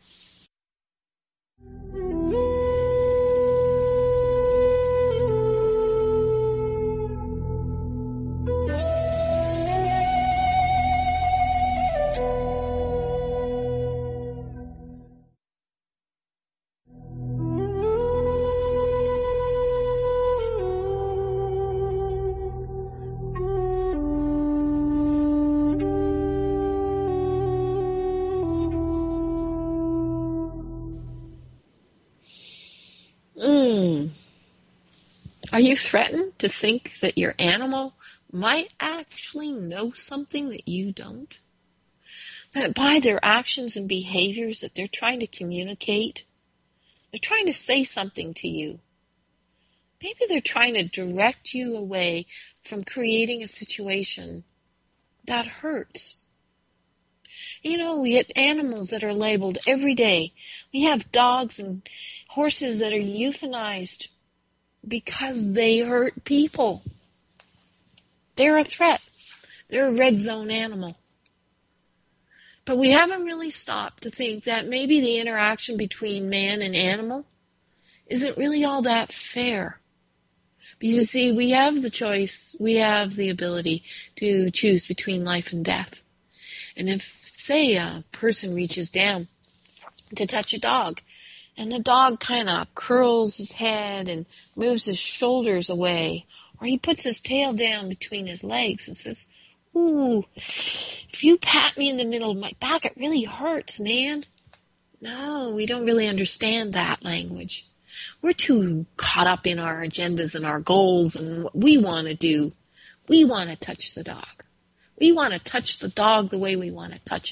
[SPEAKER 1] Are you threatened to think that your animal might actually know something that you don't? That by their actions and behaviors that they're trying to communicate, they're trying to say something to you. Maybe they're trying to direct you away from creating a situation that hurts. You know, we get animals that are labeled every day. We have dogs and horses that are euthanized because they hurt people. They're a threat. They're a red zone animal. But we haven't really stopped to think that maybe the interaction between man and animal isn't really all that fair. Because you see, we have the choice, we have the ability to choose between life and death. And if, say, a person reaches down to touch a dog, and the dog kind of curls his head and moves his shoulders away, or he puts his tail down between his legs and says, ooh, if you pat me in the middle of my back, it really hurts, man. No, we don't really understand that language. We're too caught up in our agendas and our goals and what we want to do. We want to touch the dog. We want to touch the dog the way we want to touch it.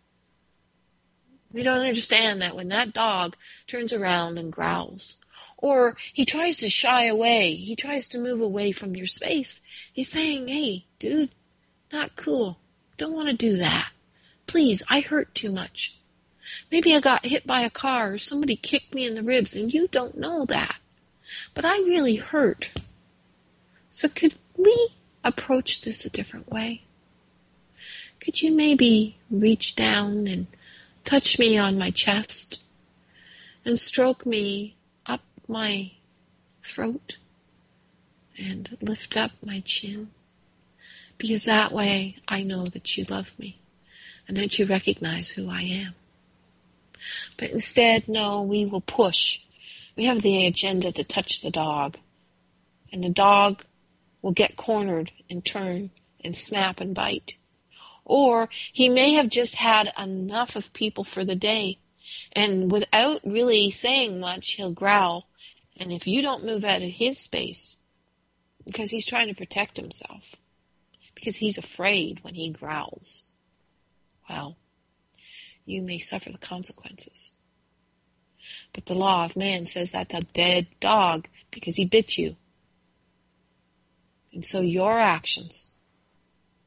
[SPEAKER 1] We don't understand that when that dog turns around and growls, or he tries to shy away, he tries to move away from your space, he's saying, hey, dude, not cool. Don't want to do that. Please, I hurt too much. Maybe I got hit by a car or somebody kicked me in the ribs and you don't know that. But I really hurt. So could we approach this a different way? Could you maybe reach down and touch me on my chest and stroke me up my throat and lift up my chin? Because that way I know that you love me and that you recognize who I am. But instead, no, we will push. We have the agenda to touch the dog. And the dog will get cornered and turn and snap and bite. Or he may have just had enough of people for the day. And without really saying much, he'll growl. And if you don't move out of his space, because he's trying to protect himself, because he's afraid when he growls, well, you may suffer the consequences. But the law of man says that's a dead dog because he bit you. And so your actions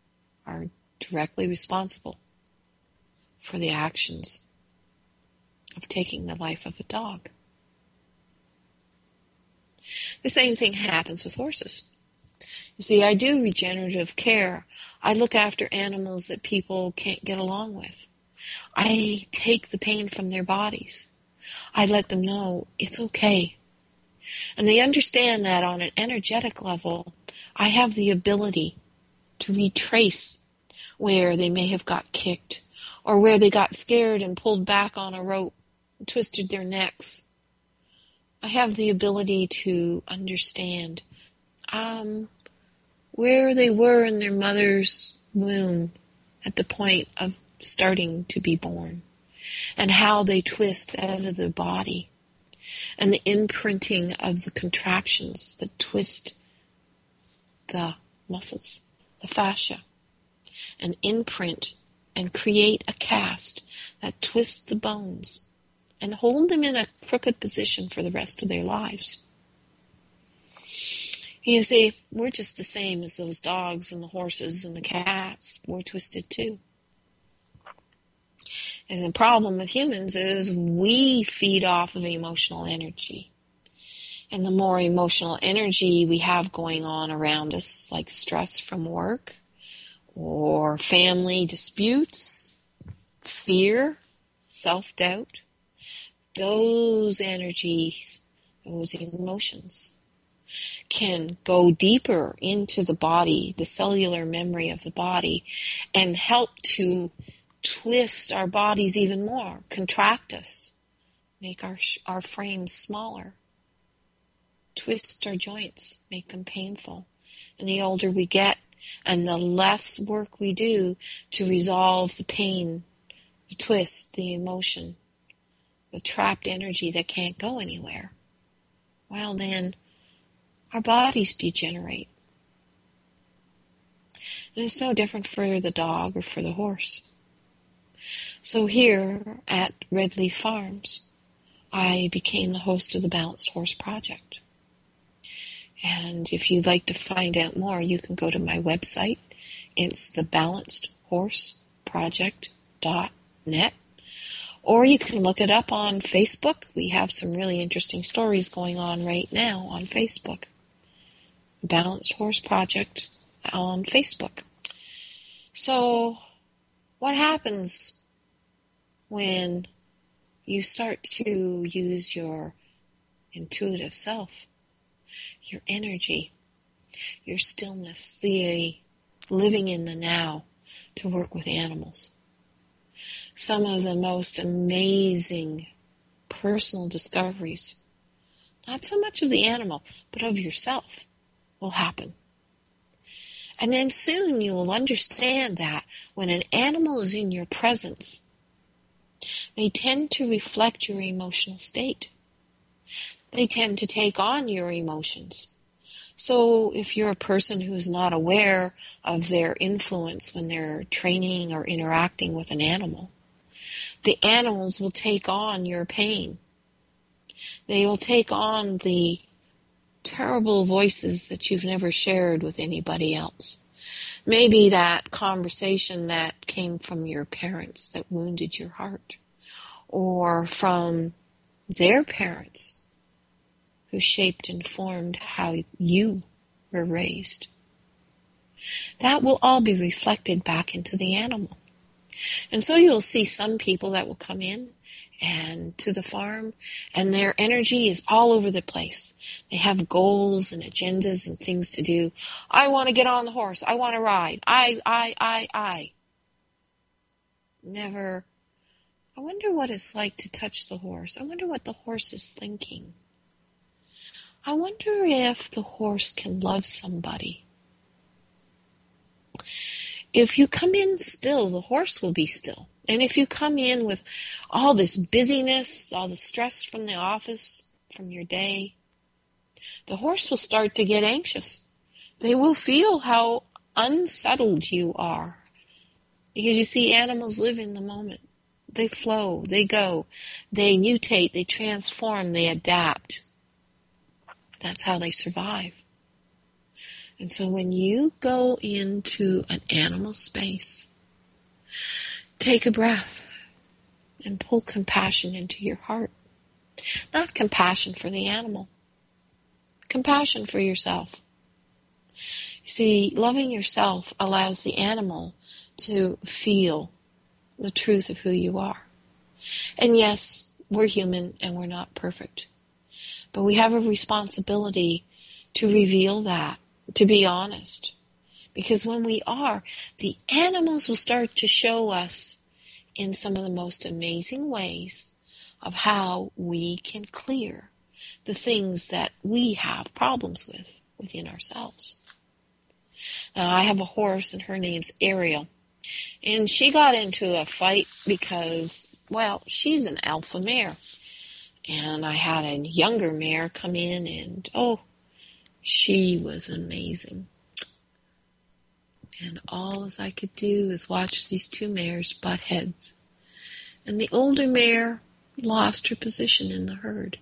[SPEAKER 1] are directly responsible for the actions of taking the life of a dog. The same thing happens with horses. You see, I do regenerative care. I look after animals that people can't get along with. I take the pain from their bodies. I let them know it's okay. And they understand that on an energetic level, I have the ability to retrace where they may have got kicked or where they got scared and pulled back on a rope and twisted their necks. I have the ability to understand where they were in their mother's womb at the point of starting to be born and how they twist out of the body and the imprinting of the contractions that twist the muscles, the fascia, and imprint and create a cast that twists the bones and hold them in a crooked position for the rest of their lives. You see, we're just the same as those dogs and the horses and the cats. We're twisted too. And the problem with humans is we feed off of emotional energy. And the more emotional energy we have going on around us, like stress from work or family disputes, fear, self-doubt, those energies, those emotions can go deeper into the body, the cellular memory of the body, and help to twist our bodies even more, contract us, make our frames smaller, twist our joints, make them painful. And the older we get, and the less work we do to resolve the pain, the twist, the emotion, the trapped energy that can't go anywhere, well then, our bodies degenerate. And it's no different for the dog or for the horse. So here at Red Leaf Farms, I became the host of the Balanced Horse Project. And if you'd like to find out more, you can go to my website. It's thebalancedhorseproject.net. Or you can look it up on Facebook. We have some really interesting stories going on right now on Facebook. Balanced Horse Project on Facebook. So, what happens when you start to use your intuitive self, your energy, your stillness, the living in the now to work with animals? Some of the most amazing personal discoveries, not so much of the animal, but of yourself, will happen. And then soon you will understand that when an animal is in your presence, they tend to reflect your emotional state. They tend to take on your emotions. So if you're a person who's not aware of their influence when they're training or interacting with an animal, the animals will take on your pain. They will take on the terrible voices that you've never shared with anybody else. Maybe that conversation that came from your parents that wounded your heart, or from their parents who shaped and formed how you were raised. That will all be reflected back into the animal. And so you'll see some people that will come in and to the farm, and their energy is all over the place. They have goals and agendas and things to do. I want to get on the horse. I want to ride. I. Never. I wonder what it's like to touch the horse. I wonder what the horse is thinking. I wonder if the horse can love somebody. If you come in still, the horse will be still. And if you come in with all this busyness, all the stress from the office, from your day, the horse will start to get anxious. They will feel how unsettled you are. Because you see, animals live in the moment. They flow, they go, they mutate, they transform, they adapt. That's how they survive. And so when you go into an animal space, take a breath and pull compassion into your heart. Not compassion for the animal, compassion for yourself. You see, loving yourself allows the animal to feel the truth of who you are. And yes, we're human and we're not perfect. But we have a responsibility to reveal that, to be honest. Because when we are, the animals will start to show us in some of the most amazing ways of how we can clear the things that we have problems with within ourselves. Now, I have a horse and her name's Ariel. And she got into a fight because, well, she's an alpha mare. And I had a younger mare come in and, she was amazing. And all as I could do is watch these two mares butt heads. And the older mare lost her position in the herd.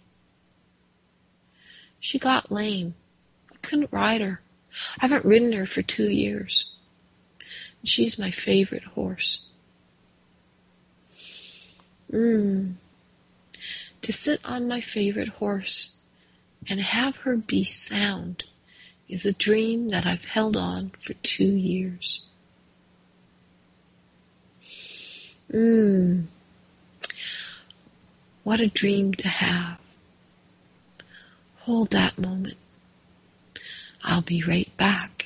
[SPEAKER 1] She got lame. I couldn't ride her. I haven't ridden her for 2 years. And she's my favorite horse. To sit on my favorite horse and have her be sound is a dream that I've held on for 2 years. What a dream to have. Hold that moment. I'll be right back.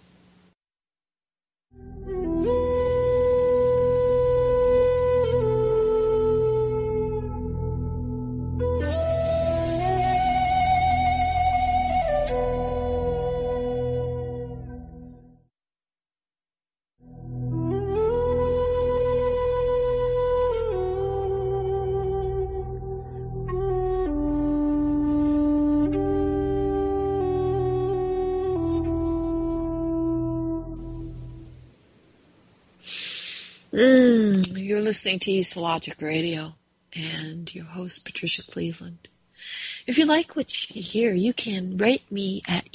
[SPEAKER 1] You're listening to Esologic Radio and your host, Patricia Cleveland. If you like what you hear, you can rate me at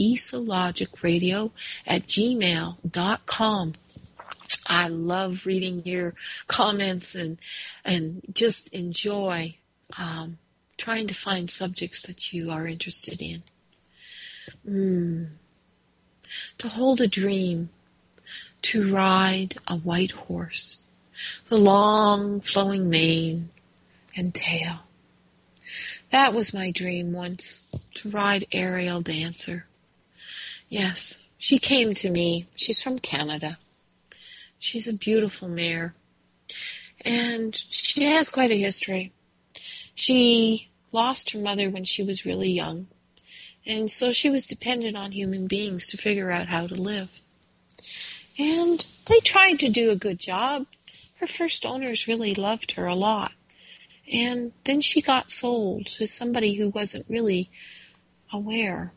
[SPEAKER 1] esologicradio@gmail.com. I love reading your comments and just enjoy trying to find subjects that you are interested in. To hold a dream, to ride a white horse, the long flowing mane and tail. That was my dream once, to ride Ariel Dancer. Yes, she came to me. She's from Canada. She's a beautiful mare. And she has quite a history. She lost her mother when she was really young. And so she was dependent on human beings to figure out how to live. And they tried to do a good job. Her first owners really loved her a lot. And then she got sold to somebody who wasn't really aware.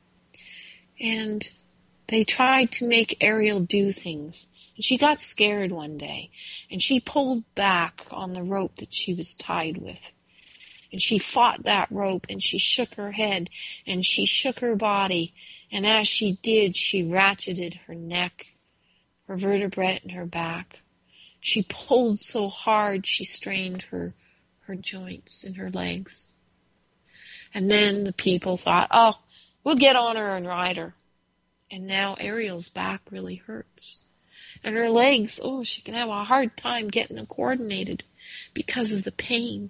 [SPEAKER 1] And they tried to make Ariel do things. And she got scared one day. And she pulled back on the rope that she was tied with. And she fought that rope, and she shook her head, and she shook her body. And as she did, she ratcheted her neck, her vertebrae, and her back. She pulled so hard she strained her joints in her legs. And then the people thought, we'll get on her and ride her. And now Ariel's back really hurts. And her legs, she can have a hard time getting them coordinated because of the pain.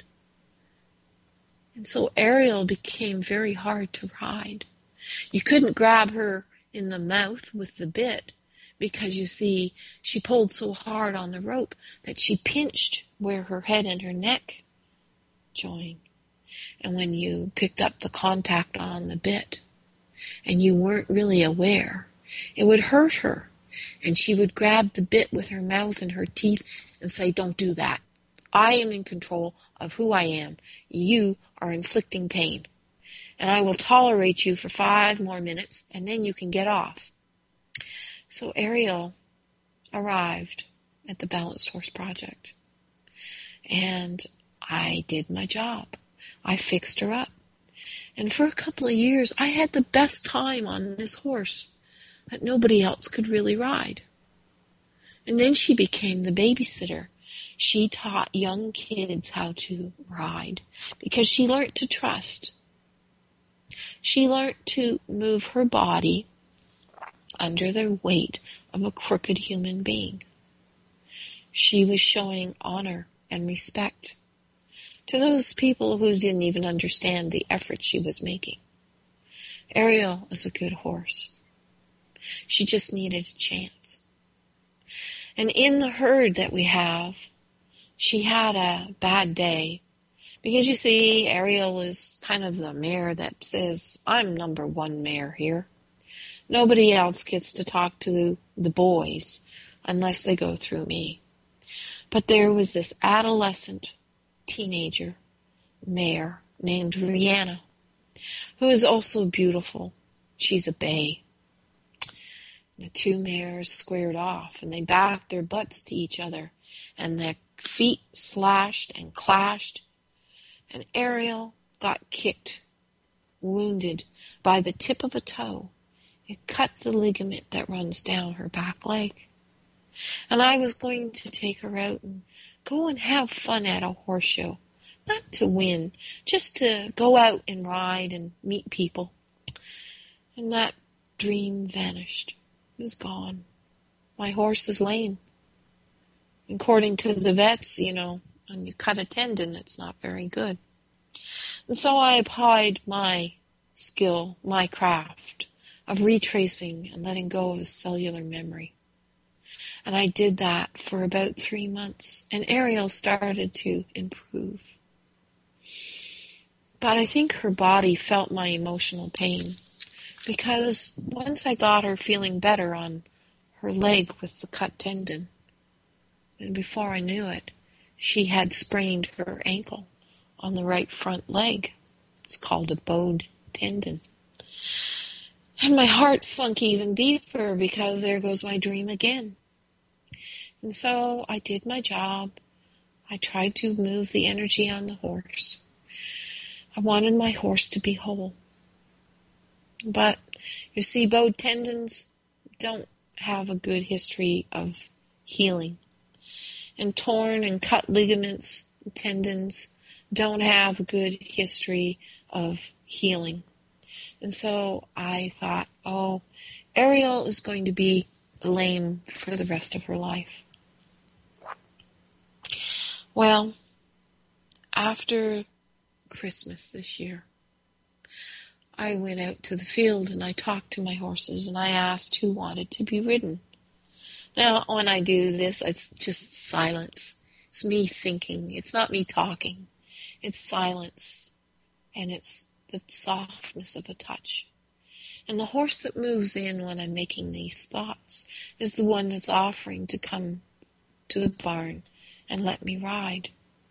[SPEAKER 1] And so Ariel became very hard to ride. You couldn't grab her in the mouth with the bit, because, you see, she pulled so hard on the rope that she pinched where her head and her neck join. And when you picked up the contact on the bit and you weren't really aware, it would hurt her. And she would grab the bit with her mouth and her teeth and say, "Don't do that. I am in control of who I am. You are inflicting pain. And I will tolerate you for 5 more minutes, and then you can get off." So Ariel arrived at the Balanced Horse Project. And I did my job. I fixed her up. And for a couple of years, I had the best time on this horse that nobody else could really ride. And then she became the babysitter. She taught young kids how to ride because she learned to trust. She learned to move her body under the weight of a crooked human being. She was showing honor and respect to those people who didn't even understand the effort she was making. Ariel is a good horse. She just needed a chance. And in the herd that we have, she had a bad day. Because you see, Ariel is kind of the mare that says, I'm number one mare here. Nobody else gets to talk to the boys unless they go through me. But there was this adolescent teenager mare named Rihanna, who is also beautiful. She's a bay. The two mares squared off, and they backed their butts to each other, and their feet slashed and clashed, and Ariel got kicked, wounded by the tip of a toe. It cut the ligament that runs down her back leg. And I was going to take her out and go and have fun at a horse show. Not to win, just to go out and ride and meet people. And that dream vanished. It was gone. My horse is lame. According to the vets, when you cut a tendon, it's not very good. And so I applied my skill, my craft, of retracing and letting go of his cellular memory. And I did that for about 3 months, and Ariel started to improve. But I think her body felt my emotional pain, because once I got her feeling better on her leg with the cut tendon, and before I knew it, she had sprained her ankle on the right front leg. It's called a bowed tendon. And my heart sunk even deeper, because there goes my dream again. And so I did my job. I tried to move the energy on the horse. I wanted my horse to be whole. But you see, bowed tendons don't have a good history of healing. And torn and cut ligaments and tendons don't have a good history of healing. And so I thought, Ariel is going to be lame for the rest of her life. Well, after Christmas this year, I went out to the field and I talked to my horses and I asked who wanted to be ridden. Now, when I do this, it's just silence. It's me thinking. It's not me talking. It's silence. And it's the softness of a touch. And the horse that moves in when I'm making these thoughts is the one that's offering to come to the barn and let me ride.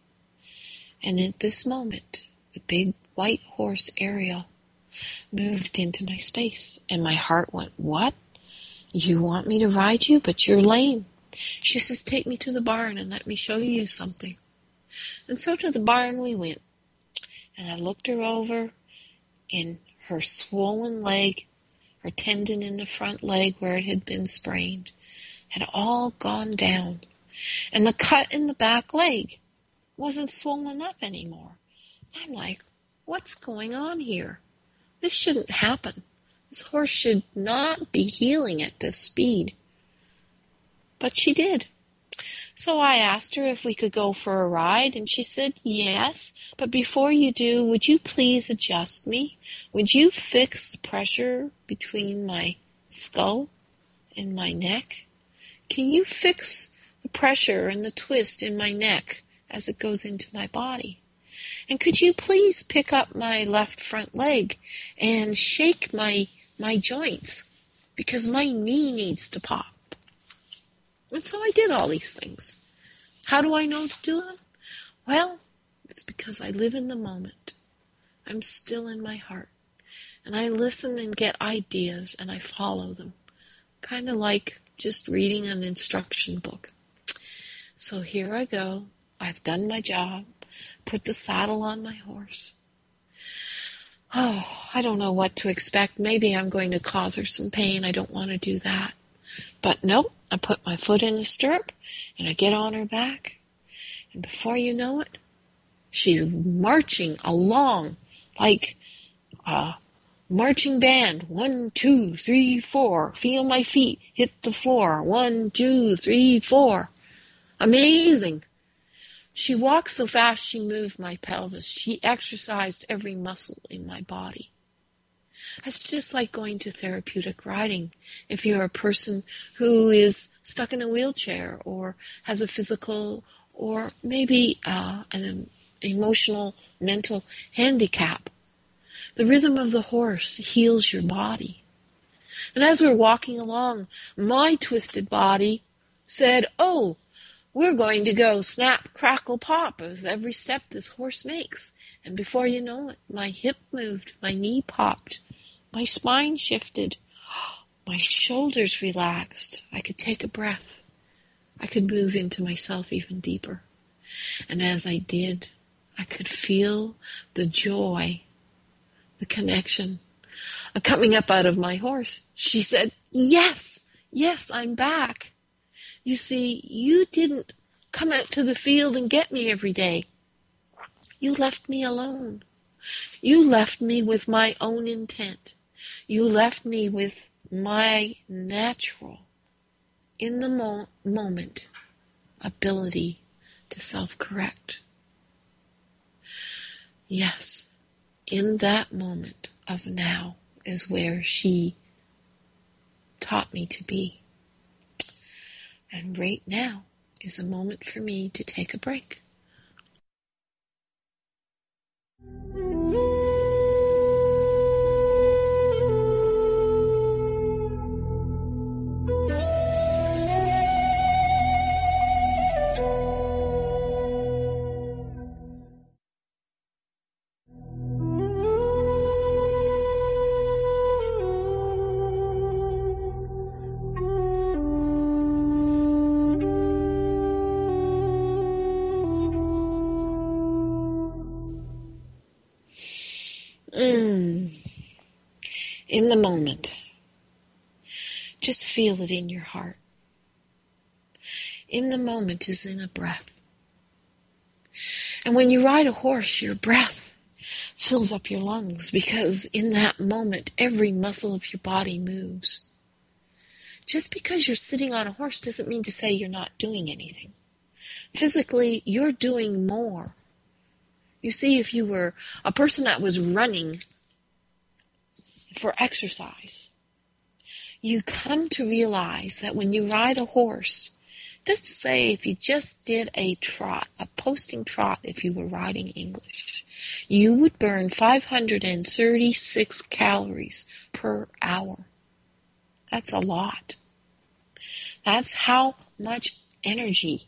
[SPEAKER 1] And at this moment, the big white horse Ariel moved into my space, and my heart went, what? You want me to ride you, but you're lame. She says, take me to the barn and let me show you something. And so to the barn we went, and I looked her over, and her swollen leg, her tendon in the front leg where it had been sprained, had all gone down. And the cut in the back leg wasn't swollen up anymore. I'm like, what's going on here? This shouldn't happen. This horse should not be healing at this speed. But she did. So I asked her if we could go for a ride, and she said, yes, but before you do, would you please adjust me? Would you fix the pressure between my skull and my neck? Can you fix the pressure and the twist in my neck as it goes into my body? And could you please pick up my left front leg and shake my joints, because my knee needs to pop? And so I did all these things. How do I know to do them? Well, it's because I live in the moment. I'm still in my heart. And I listen and get ideas and I follow them. Kind of like just reading an instruction book. So here I go. I've done my job. Put the saddle on my horse. I don't know what to expect. Maybe I'm going to cause her some pain. I don't want to do that. But nope, I put my foot in the stirrup and I get on her back. And before you know it, she's marching along like a marching band. 1, 2, 3, 4. Feel my feet hit the floor. 1, 2, 3, 4. Amazing. She walked so fast she moved my pelvis. She exercised every muscle in my body. That's just like going to therapeutic riding. If you're a person who is stuck in a wheelchair or has a physical or maybe an emotional, mental handicap, the rhythm of the horse heals your body. And as we're walking along, my twisted body said, oh, we're going to go snap, crackle, pop with every step this horse makes. And before you know it, my hip moved, my knee popped, my spine shifted, my shoulders relaxed. I could take a breath. I could move into myself even deeper. And as I did, I could feel the joy, the connection coming up out of my horse. She said, yes, I'm back. You see, you didn't come out to the field and get me every day. You left me alone. You left me with my own intent. You left me with my natural, in the moment, ability to self-correct. Yes, in that moment of now is where she taught me to be. And right now is a moment for me to take a break. In the moment, just feel it in your heart. In the moment is in a breath. And when you ride a horse, your breath fills up your lungs because in that moment, every muscle of your body moves. Just because you're sitting on a horse doesn't mean to say you're not doing anything. Physically, you're doing more. You see, if you were a person that was running for exercise, you come to realize that when you ride a horse, let's say if you just did a trot, a posting trot if you were riding English, you would burn 536 calories per hour. That's a lot. That's how much energy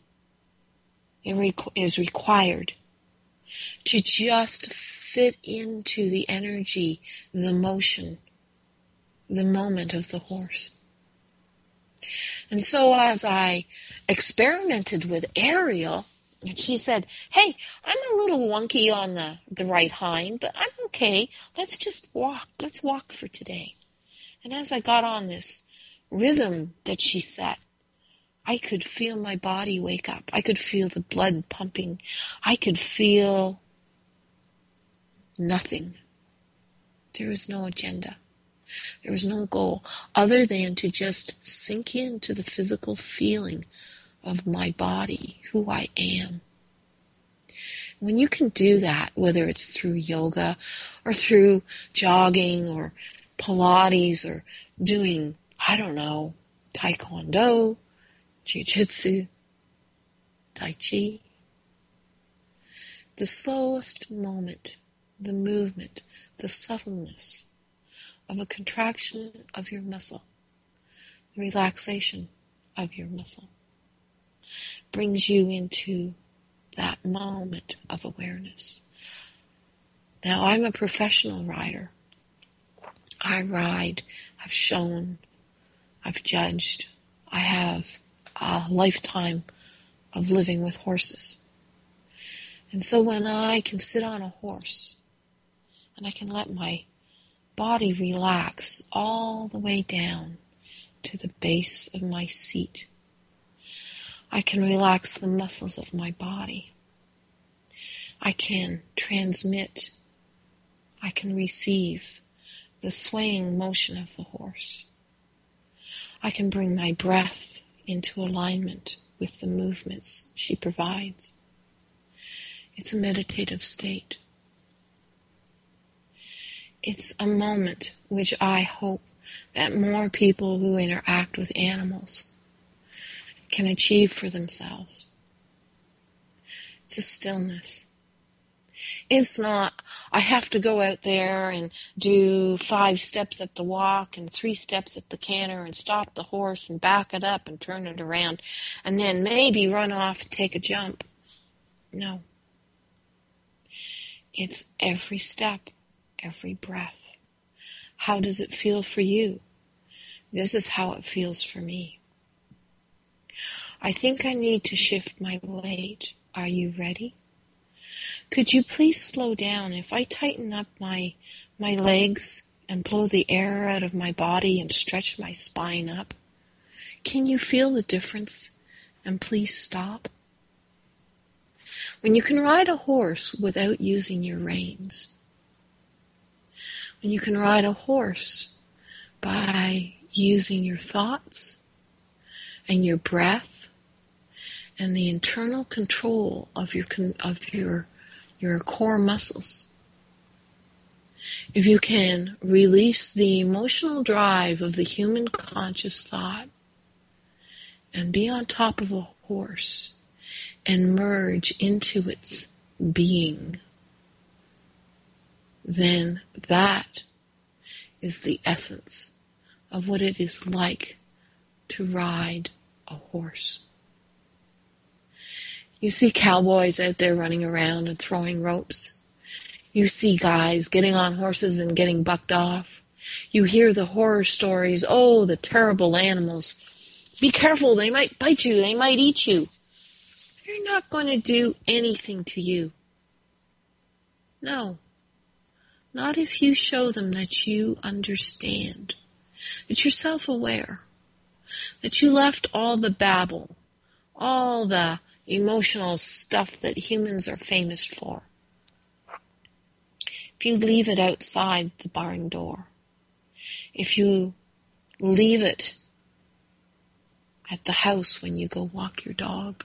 [SPEAKER 1] is required to just fit into the energy, the motion, the moment of the horse. And so as I experimented with Ariel, she said, hey, I'm a little wonky on the right hind, but I'm okay. Let's just walk. Let's walk for today. And as I got on this rhythm that she set, I could feel my body wake up. I could feel the blood pumping. I could feel nothing. There was no agenda. There was no goal other than to just sink into the physical feeling of my body, who I am. When you can do that, whether it's through yoga or through jogging or Pilates or doing, Taekwondo, Jiu-Jitsu, Tai Chi, the slowest moment, the movement, the subtleness of a contraction of your muscle, the relaxation of your muscle, brings you into that moment of awareness. Now, I'm a professional rider. I ride, I've shown, I've judged, I have a lifetime of living with horses. And so when I can sit on a horse and I can let my body relax all the way down to the base of my seat, I can relax the muscles of my body. I can transmit, I can receive the swaying motion of the horse. I can bring my breath into alignment with the movements she provides. It's a meditative state. It's a moment which I hope that more people who interact with animals can achieve for themselves. It's a stillness. It's not, I have to go out there and do 5 steps at the walk and 3 steps at the canter and stop the horse and back it up and turn it around and then maybe run off and take a jump. No. It's every step, every breath. How does it feel for you? This is how it feels for me. I think I need to shift my weight. Are you ready? Could you please slow down? If I tighten up my legs and blow the air out of my body and stretch my spine up, can you feel the difference? And please stop. When you can ride a horse without using your reins, when you can ride a horse by using your thoughts and your breath and the internal control of your core muscles. If you can release the emotional drive of the human conscious thought and be on top of a horse and merge into its being, then that is the essence of what it is like to ride a horse. You see cowboys out there running around and throwing ropes. You see guys getting on horses and getting bucked off. You hear the horror stories. Oh, the terrible animals. Be careful, they might bite you, they might eat you. They're not going to do anything to you. No. Not if you show them that you understand, that you're self-aware, that you left all the babble, all the emotional stuff that humans are famous for. If you leave it outside the barn door, if you leave it at the house when you go walk your dog,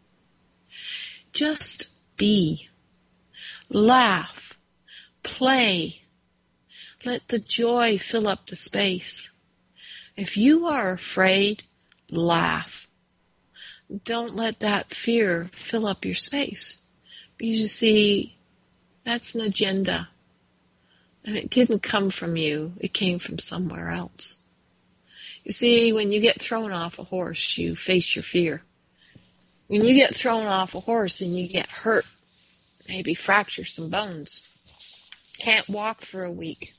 [SPEAKER 1] just be, laugh, play, let the joy fill up the space. If you are afraid, laugh. Don't let that fear fill up your space. Because you see, that's an agenda. And it didn't come from you. It came from somewhere else. You see, when you get thrown off a horse, you face your fear. When you get thrown off a horse and you get hurt, maybe fracture some bones, can't walk for a week,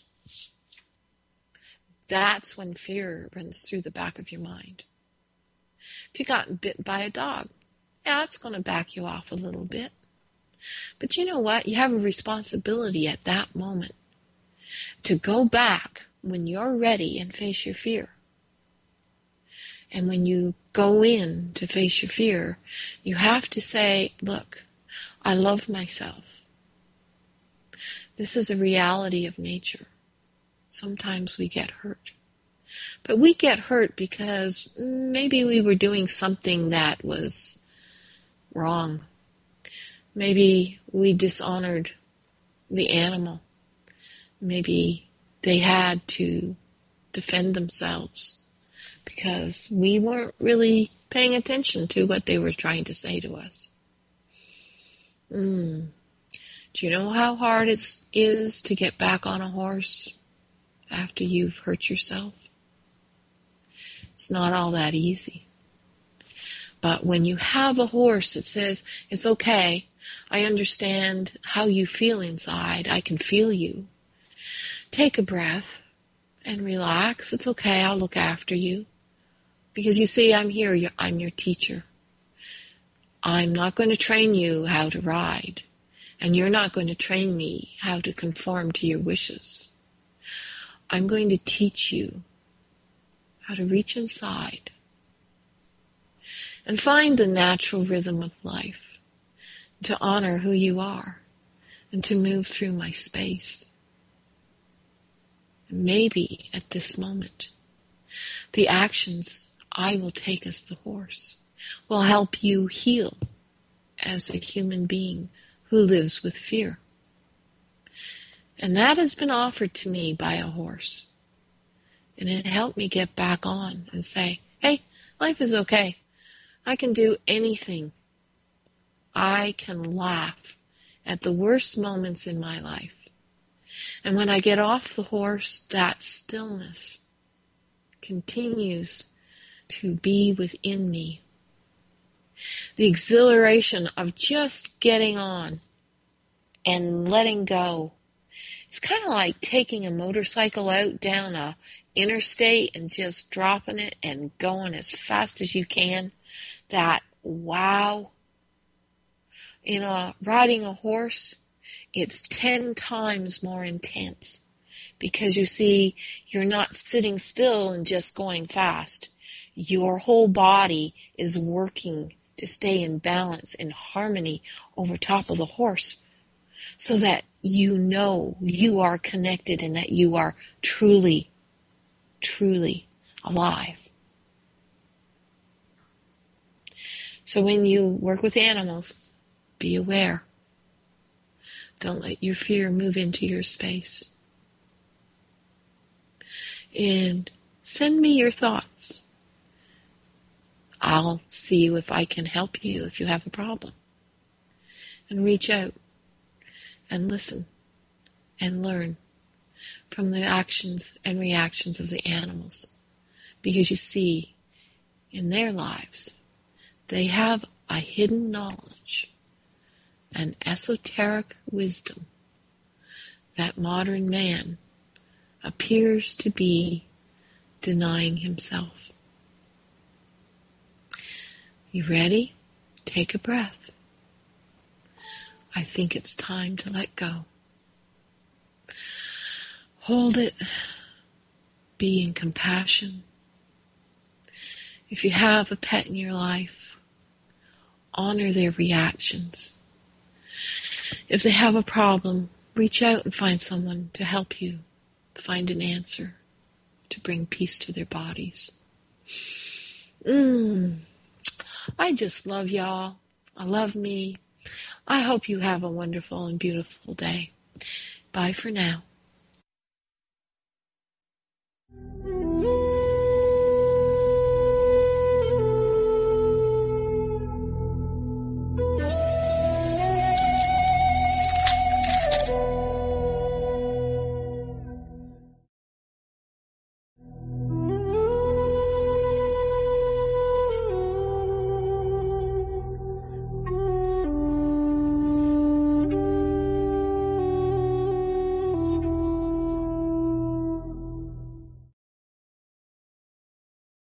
[SPEAKER 1] that's when fear runs through the back of your mind. If you got bit by a dog, yeah, it's going to back you off a little bit. But you know what? You have a responsibility at that moment to go back when you're ready and face your fear. And when you go in to face your fear, you have to say, look, I love myself. This is a reality of nature. Sometimes we get hurt. But we get hurt because maybe we were doing something that was wrong. Maybe we dishonored the animal. Maybe they had to defend themselves because we weren't really paying attention to what they were trying to say to us. Do you know how hard it is to get back on a horse after you've hurt yourself? It's not all that easy. But when you have a horse that says, it's okay, I understand how you feel inside, I can feel you, take a breath and relax. It's okay, I'll look after you. Because you see, I'm here, I'm your teacher. I'm not going to train you how to ride, and you're not going to train me how to conform to your wishes. I'm going to teach you how to reach inside and find the natural rhythm of life, to honor who you are, and to move through my space. And maybe at this moment, the actions I will take as the horse will help you heal as a human being who lives with fear. And that has been offered to me by a horse. And it helped me get back on and say, hey, life is okay. I can do anything. I can laugh at the worst moments in my life. And when I get off the horse, that stillness continues to be within me. The exhilaration of just getting on and letting go. It's kind of like taking a motorcycle out down a interstate and just dropping it and going as fast as you can. That wow. Riding a horse, it's 10 times more intense because you see, you're not sitting still and just going fast. Your whole body is working to stay in balance, in harmony over top of the horse, so that you know you are connected and that you are truly, truly alive. So when you work with animals, be aware. Don't let your fear move into your space. And send me your thoughts. I'll see if I can help you if you have a problem. And reach out and listen and learn from the actions and reactions of the animals. Because you see, in their lives, they have a hidden knowledge, an esoteric wisdom that modern man appears to be denying himself. You ready? Take a breath. I think it's time to let go. Hold it. Be in compassion. If you have a pet in your life, honor their reactions. If they have a problem, reach out and find someone to help you find an answer to bring peace to their bodies. I just love y'all. I love me. I hope you have a wonderful and beautiful day. Bye for now.